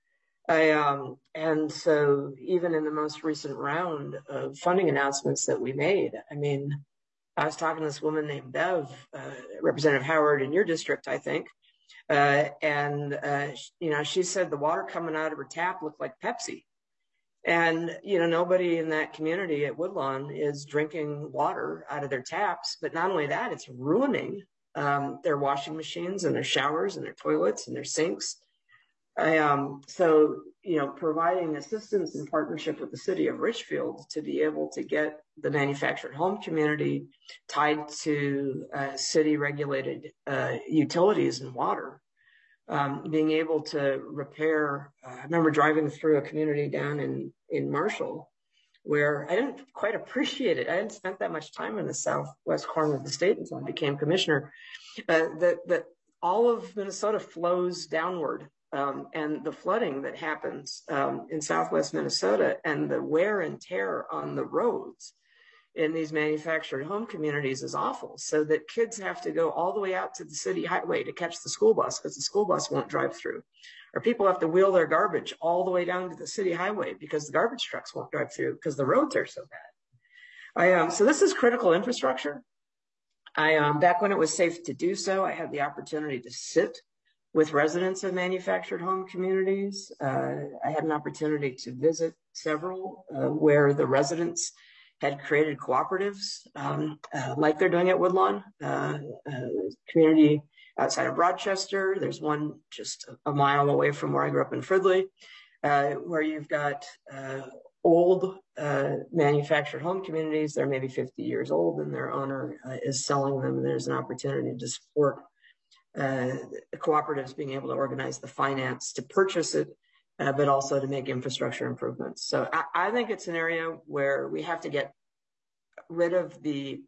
I, um, and so even in the most recent round of funding announcements that we made, I mean, I was talking to this woman named Bev, uh, Representative Howard in your district, I think, uh, and, uh, you know, she said the water coming out of her tap looked like Pepsi. And, you know, nobody in that community at Woodlawn is drinking water out of their taps. But not only that, it's ruining um, their washing machines and their showers and their toilets and their sinks. I, um, so, you know, providing assistance in partnership with the city of Richfield to be able to get the manufactured home community tied to uh, city regulated uh, utilities and water. Um, being able to repair, uh, I remember driving through a community down in, in Marshall where I didn't quite appreciate it. I hadn't spent that much time in the southwest corner of the state until I became commissioner. Uh, that, that all of Minnesota flows downward, um, and the flooding that happens um, in southwest Minnesota and the wear and tear on the roads in these manufactured home communities is awful, so that kids have to go all the way out to the city highway to catch the school bus because the school bus won't drive through, or people have to wheel their garbage all the way down to the city highway because the garbage trucks won't drive through because the roads are so bad. I um so this is critical infrastructure. I um back when it was safe to do so, I had the opportunity to sit with residents of manufactured home communities. Uh, I had an opportunity to visit several uh, where the residents had created cooperatives um, uh, like they're doing at Woodlawn, uh, uh, community outside of Rochester. There's one just a mile away from where I grew up in Fridley, uh, where you've got uh, old uh, manufactured home communities. They're maybe fifty years old and their owner uh, is selling them. And there's an opportunity to support uh, the cooperatives being able to organize the finance to purchase it, Uh, but also to make infrastructure improvements. So I, I think it's an area where we have to get rid of the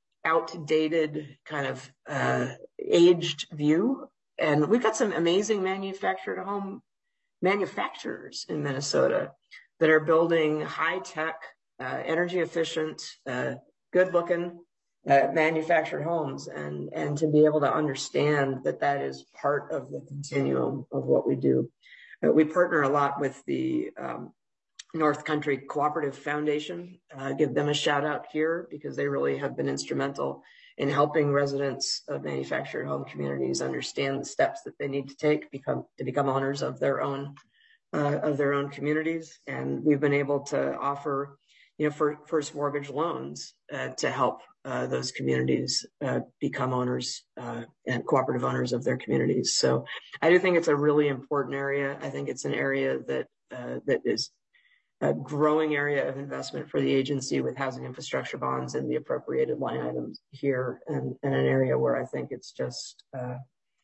outdated kind of uh, aged view. And we've got some amazing manufactured home manufacturers in Minnesota that are building high-tech, uh, energy efficient, uh, good-looking uh, manufactured homes. And, and to be able to understand that that is part of the continuum of what we do. We partner a lot with the um, North Country Cooperative Foundation. Uh, give them a shout out here because they really have been instrumental in helping residents of manufactured home communities understand the steps that they need to take become, to become owners of their own uh, of their own communities. And we've been able to offer, you know, for first mortgage loans uh, to help uh, those communities uh, become owners uh, and cooperative owners of their communities. So I do think it's a really important area. I think it's an area that uh, that is a growing area of investment for the agency with housing infrastructure bonds and the appropriated line items here, and, and an area where I think it's just uh,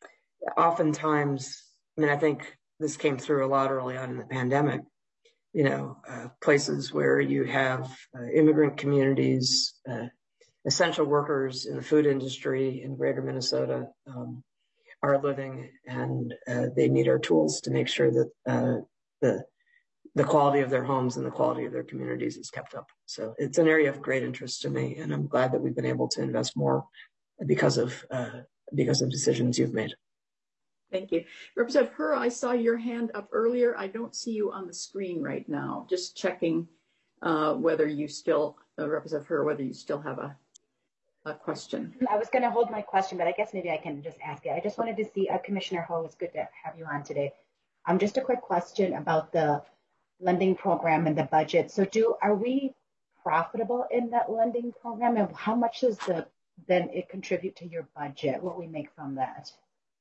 oftentimes, I mean, I think this came through a lot early on in the pandemic, you know, uh, places where you have uh, immigrant communities, uh, essential workers in the food industry in greater Minnesota um, are living, and uh, they need our tools to make sure that uh, the the quality of their homes and the quality of their communities is kept up. So it's an area of great interest to me, and I'm glad that we've been able to invest more because of uh, because of decisions you've made. Thank you. Representative Herr, I saw your hand up earlier. I don't see you on the screen right now. Just checking uh, whether you still, uh, Representative Herr, whether you still have a, a question. I was going to hold my question, but I guess maybe I can just ask it. I just wanted to see, uh, Commissioner Ho, it's good to have you on today. Um, just a quick question about the lending program and the budget. So do, are we profitable in that lending program, and how much does the, then it contribute to your budget, what we make from that?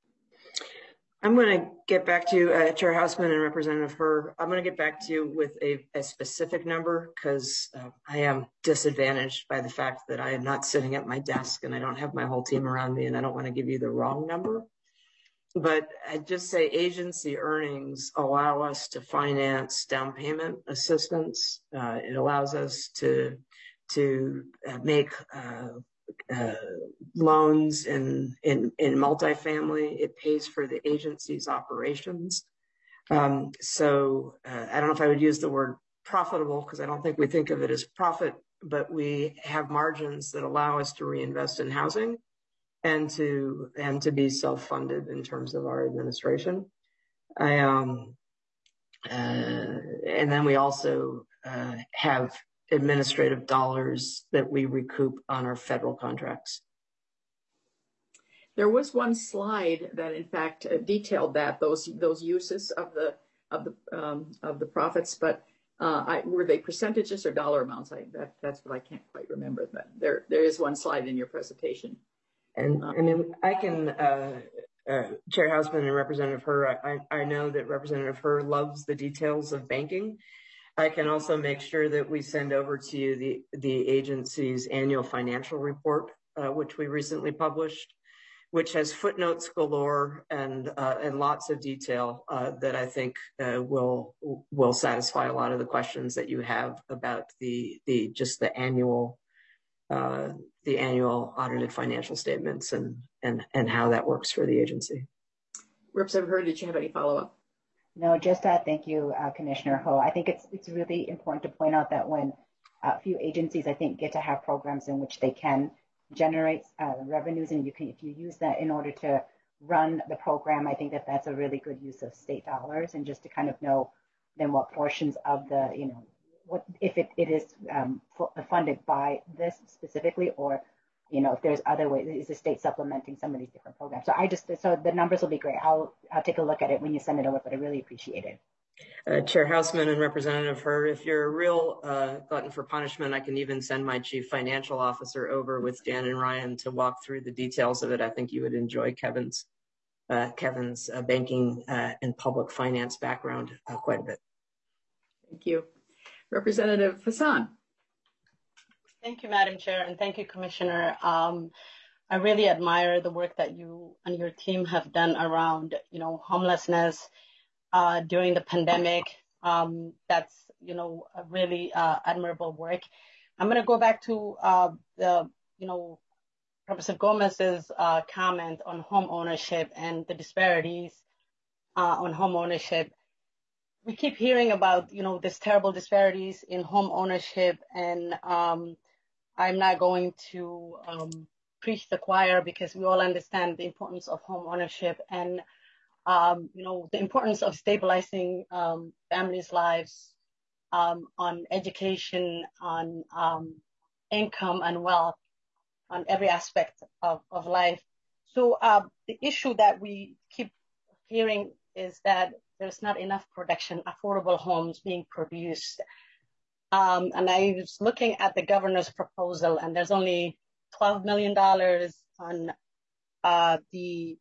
I'm going to get back to you, uh, Chair Hausman and Representative Herr. I'm going to get back to you with a, a specific number because uh, I am disadvantaged by the fact that I am not sitting at my desk and I don't have my whole team around me, and I don't want to give you the wrong number. But I'd just say agency earnings allow us to finance down payment assistance. Uh, it allows us to to uh, make uh, uh, loans in, in in multifamily. It pays for the agency's operations. Um, so uh, I don't know if I would use the word profitable because I don't think we think of it as profit, but we have margins that allow us to reinvest in housing and to and to be self-funded in terms of our administration. I um uh, and then we also uh, have administrative dollars that we recoup on our federal contracts. There was one slide that, in fact, uh, detailed that those those uses of the of the um, of the profits, but uh, I, were they percentages or dollar amounts? I that, that's what I can't quite remember. But there there is one slide in your presentation. And um, I mean, I can, uh, uh, Chair Hausman and Representative Herr, I, I know that Representative Herr loves the details of banking. I can also make sure that we send over to you the the agency's annual financial report, uh, which we recently published, which has footnotes galore and uh, and lots of detail uh, that I think uh, will will satisfy a lot of the questions that you have about the the just the annual uh, the annual audited financial statements and and and how that works for the agency. Representative Herr, did you have any follow up? No, just uh, thank you, uh, Commissioner Ho. I think it's it's really important to point out that when a few agencies, I think, get to have programs in which they can generate uh, revenues, and you can, if you use that in order to run the program, I think that that's a really good use of state dollars. And just to kind of know then what portions of the, you know, what if it, it is um, funded by this specifically, or you know, if there's other ways, is the state supplementing some of these different programs? So I just, so the numbers will be great. I'll, I'll take a look at it when you send it over, but I really appreciate it. Uh, Chair Hausman and Representative Herr, if you're a real uh, glutton for punishment, I can even send my Chief Financial Officer over with Dan and Ryan to walk through the details of it. I think you would enjoy Kevin's uh, Kevin's uh, banking uh, and public finance background uh, quite a bit. Thank you. Representative Hassan. Thank you, Madam Chair, and thank you, Commissioner. Um, I really admire the work that you and your team have done around, you know, homelessness uh, during the pandemic. Um, that's, you know, a really uh, admirable work. I'm going to go back to uh, the, you know, Professor Gomez's uh, comment on home ownership and the disparities uh, on home ownership. We keep hearing about, you know, this terrible disparities in home ownership, and um, I'm not going to um, preach the choir because we all understand the importance of home ownership and, um, you know, the importance of stabilizing um, families' lives um, on education, on um, income and wealth, on every aspect of, of life. So uh, the issue that we keep hearing is that there's not enough production, affordable homes being produced. Um, and I was looking at the governor's proposal, and there's only twelve million dollars on uh, the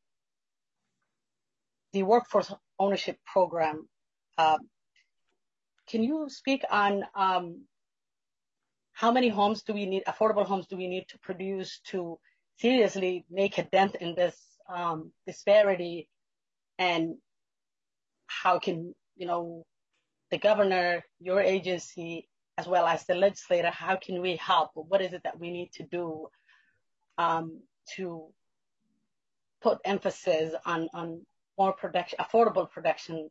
the workforce ownership program. Uh, can you speak on um, how many homes do we need, affordable homes do we need to produce to seriously make a dent in this um, disparity, and how can, you know, the governor, your agency, as well as the legislator, how can we help? What is it that we need to do um, to put emphasis on, on more production, affordable production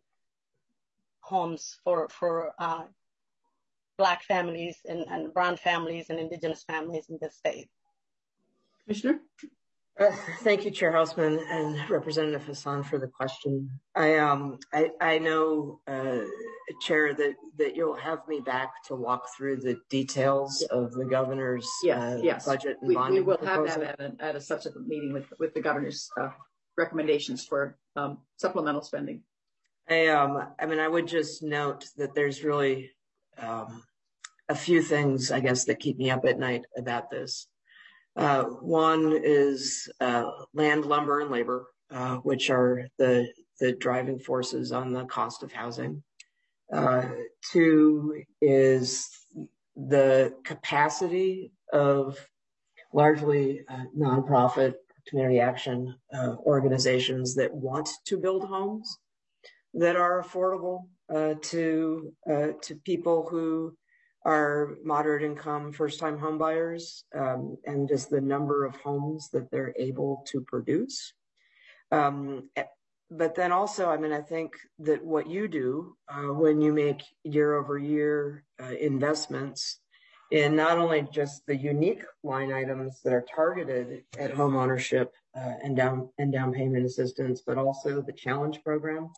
homes for, for uh, Black families and, and brown families and indigenous families in the state? Commissioner? Uh, thank you, Chair Hausman and Representative Hassan, for the question. I um I, I know, uh, Chair, that, that you'll have me back to walk through the details of the governor's yes, uh, yes. budget and we, bonding we will proposal. have that at a, at a subsequent meeting with, with the governor's uh, recommendations for um, supplemental spending. I um I mean I would just note that there's really um, a few things, I guess, that keep me up at night about this. Uh, one is uh, land, lumber, and labor, uh, which are the the driving forces on the cost of housing. Uh, two is the capacity of largely uh, nonprofit community action uh, organizations that want to build homes that are affordable uh, to uh, to people who are moderate income first time home buyers, um, and just the number of homes that they're able to produce. Um, but then also, I mean, I think that what you do uh, when you make year over year uh, investments in not only just the unique line items that are targeted at home ownership uh, and down and down payment assistance, but also the challenge program,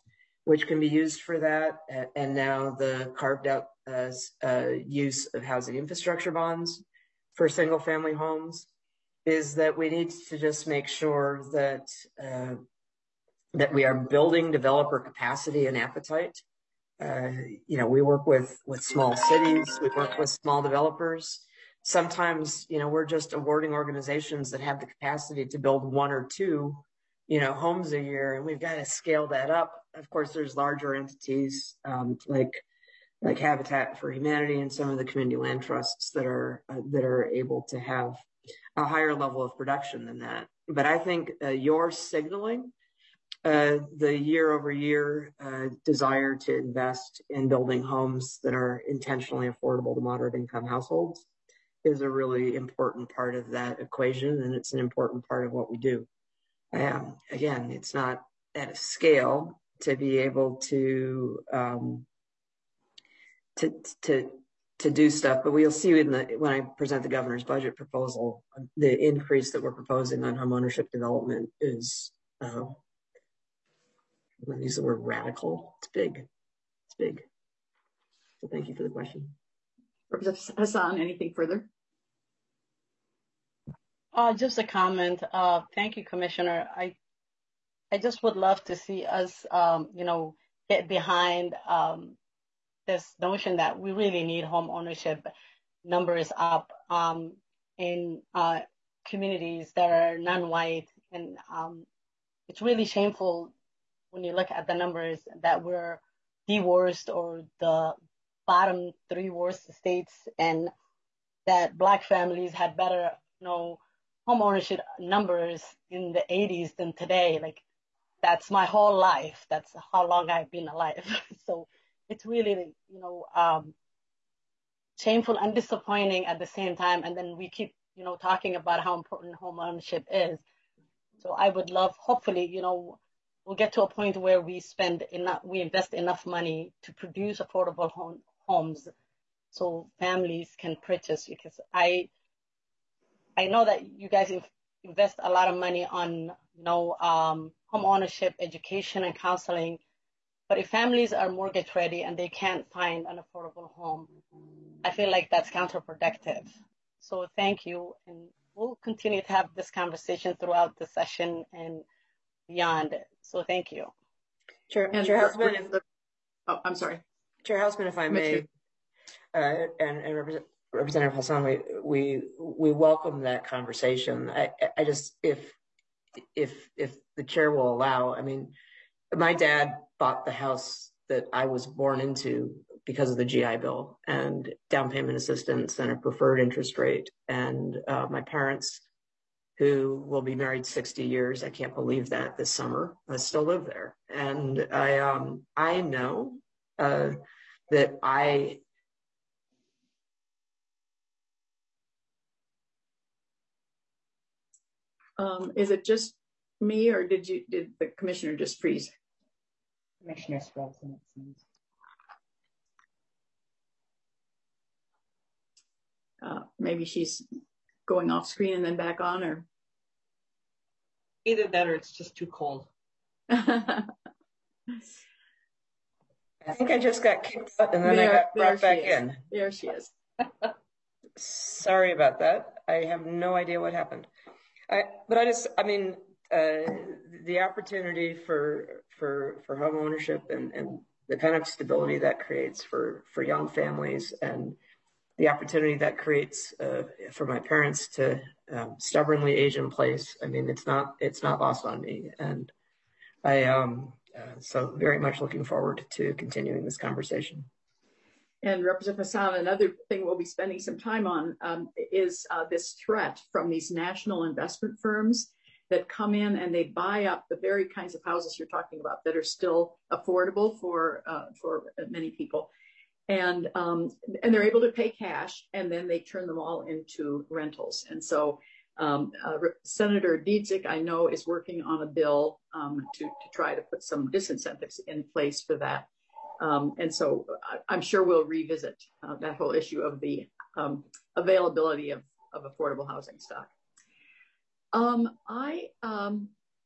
which can be used for that, and now the carved out uh, uh, use of housing infrastructure bonds for single family homes, is that we need to just make sure that uh, that we are building developer capacity and appetite. Uh, you know, we work with with small cities, we work with small developers. Sometimes, you know, we're just awarding organizations that have the capacity to build one or two, you know, homes a year, and we've got to scale that up. Of course, there's larger entities um, like like Habitat for Humanity and some of the community land trusts that are uh, that are able to have a higher level of production than that. But I think uh, your signaling uh, the year over year uh, desire to invest in building homes that are intentionally affordable to moderate income households is a really important part of that equation, and it's an important part of what we do. Um, again, it's not at a scale to be able to um, to to to do stuff, but we'll see in the when I present the governor's budget proposal, the increase that we're proposing on homeownership development is, uh, I'm going to use the word radical. It's big. It's big. So thank you for the question. Representative Hassan, anything further? Uh, just a comment. Uh, thank you, Commissioner. I I just would love to see us, um, you know, get behind um, this notion that we really need home ownership numbers up um, in uh, communities that are non-white. And um, it's really shameful when you look at the numbers that we're the worst or the bottom three worst states, and that Black families had better, you know, home ownership numbers in the eighties than today. Like, that's my whole life. That's how long I've been alive. So it's really, you know, um, shameful and disappointing at the same time. And then we keep, you know, talking about how important home ownership is. So I would love, hopefully, you know, we'll get to a point where we spend enough, we invest enough money to produce affordable home, homes so families can purchase. Because I, I know that you guys invest a lot of money on, you know, um, home ownership, education, and counseling. But if families are mortgage ready and they can't find an affordable home, I feel like that's counterproductive. So thank you. And we'll continue to have this conversation throughout the session and beyond. So thank you. Chair, And Chair Hausman, if, oh, I'm sorry. Chair Hausman, if I may, uh, and, and Representative Representative Hassan, we, we we welcome that conversation. I, I just, if if if the chair will allow, I mean, my dad bought the house that I was born into because of the G I Bill and down payment assistance and a preferred interest rate. And uh, my parents, who will be married sixty years, I can't believe that this summer, I still live there. And I um I know uh, that I. Um, is it just me, or did you did the commissioner just freeze? Commissioner's frozen, it seems. Uh, maybe she's going off screen and then back on, or either that or it's just too cold. I think I just got kicked out and then there, I got brought back is. in. There she is. Sorry about that. I have no idea what happened. I, but I just, I mean, uh, the opportunity for for for home ownership and, and the kind of stability that creates for for young families, and the opportunity that creates uh, for my parents to um, stubbornly age in place. I mean, it's not it's not lost on me, and I um uh, so very much looking forward to continuing this conversation. And Representative Hassan, another thing we'll be spending some time on um, is uh, this threat from these national investment firms that come in and they buy up the very kinds of houses you're talking about that are still affordable for uh, for many people. And um, and they're able to pay cash, and then they turn them all into rentals. And so um, uh, Senator Dietzick, I know, is working on a bill um, to, to try to put some disincentives in place for that. Um, and so I'm sure we'll revisit uh, that whole issue of the um, availability of, of affordable housing stock. Um, I um,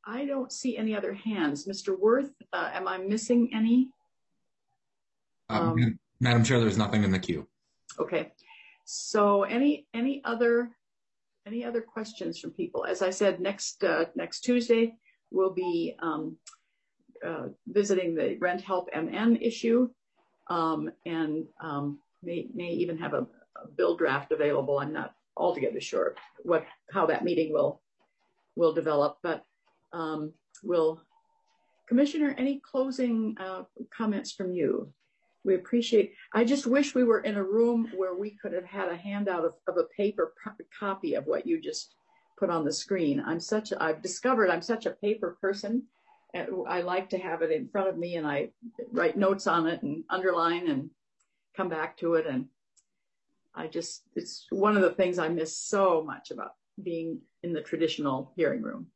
I don't see any other hands. Mister Worth, uh, am I missing any? Um, Um, Madam Chair, there's nothing in the queue. Okay. So any any other any other questions from people? As I said, next uh, next Tuesday we'll be um, uh, visiting the rent help M N issue, um, and um, may may even have a, a bill draft available. I'm not altogether sure what how that meeting will will develop, but um, will Commissioner, any closing uh, comments from you? We appreciate, I just wish we were in a room where we could have had a handout of, of a paper copy of what you just put on the screen. I'm such, a, I've discovered I'm such a paper person. And I like to have it in front of me and I write notes on it and underline and come back to it. And I just, it's one of the things I miss so much about being in the traditional hearing room.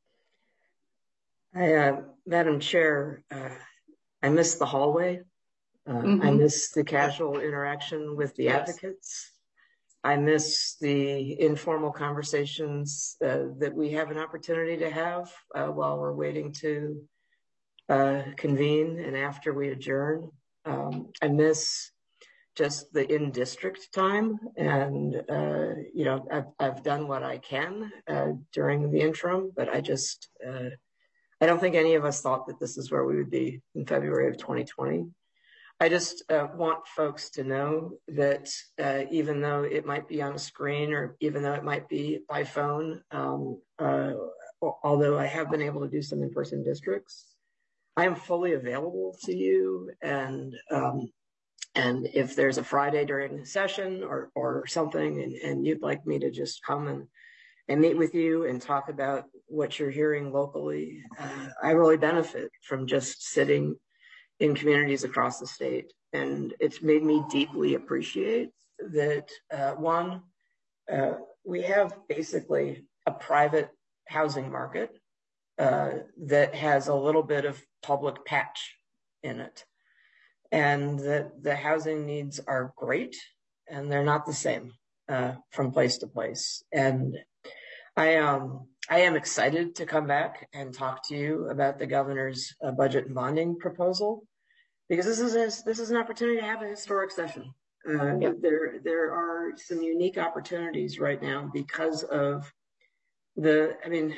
I, uh, Madam Chair, uh, I miss the hallway. Uh, mm-hmm. I miss the casual interaction with the yes. advocates. I miss the informal conversations uh, that we have an opportunity to have uh, while we're waiting to uh, convene and after we adjourn. Um, I miss just the in-district time, and uh, you know, I've, I've done what I can uh, during the interim, but I just, uh, I don't think any of us thought that this is where we would be in February of twenty twenty. I just uh, want folks to know that uh, even though it might be on a screen or even though it might be by phone, um, uh, although I have been able to do some in-person districts, I am fully available to you. And um, and if there's a Friday during the session or, or something and, and you'd like me to just come and, and meet with you and talk about what you're hearing locally, uh, I really benefit from just sitting in communities across the state. And it's made me deeply appreciate that, uh, one, uh, we have basically a private housing market uh, that has a little bit of public patch in it. And that the housing needs are great and they're not the same uh, from place to place. And I, um, I am excited to come back and talk to you about the governor's uh, budget and bonding proposal, because this is a, this is an opportunity to have a historic session. Uh, yep. There there are some unique opportunities right now because of the. I mean,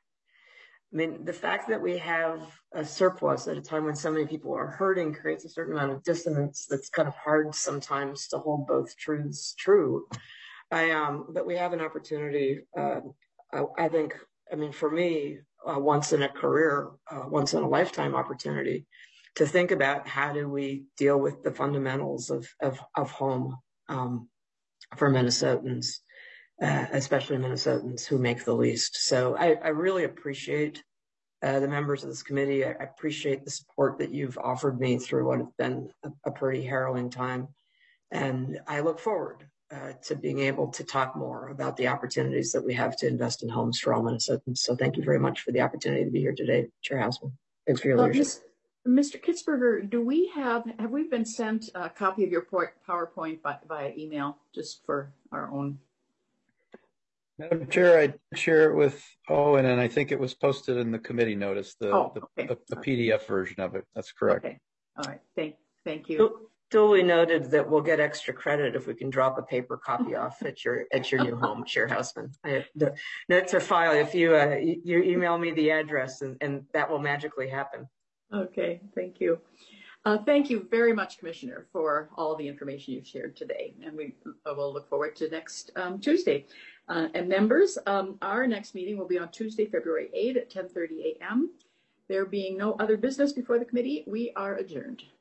I mean the fact that we have a surplus at a time when so many people are hurting creates a certain amount of dissonance that's kind of hard sometimes to hold both truths true. I um, but we have an opportunity. Uh, I, I think, I mean, for me, uh, once in a career, uh, once in a lifetime opportunity to think about how do we deal with the fundamentals of, of, of home um, for Minnesotans, uh, especially Minnesotans who make the least. So I, I really appreciate uh, the members of this committee. I, I appreciate the support that you've offered me through what has been a, a pretty harrowing time. And I look forward Uh, to being able to talk more about the opportunities that we have to invest in homes for all Minnesotans. So thank you very much for the opportunity to be here today, Chair Hausman. Thanks for your leadership. Uh, Mister Kitzberger, do we have, have we been sent a copy of your PowerPoint by, via email just for our own? Madam Chair, I share it with Owen, and I think it was posted in the committee notice, the, oh, okay. the, the P D F version of it. That's correct. Okay. All right. Thank, thank you. So, duly noted that we'll get extra credit if we can drop a paper copy off at your at your new home, Chair Hausman. I have the notes are filed. If you uh, you email me the address, and, and that will magically happen. Okay, thank you. Uh, thank you very much, Commissioner, for all the information you've shared today, and we uh, will look forward to next um, Tuesday. Uh, and members, um, our next meeting will be on Tuesday, February eighth at ten thirty a m There being no other business before the committee, we are adjourned.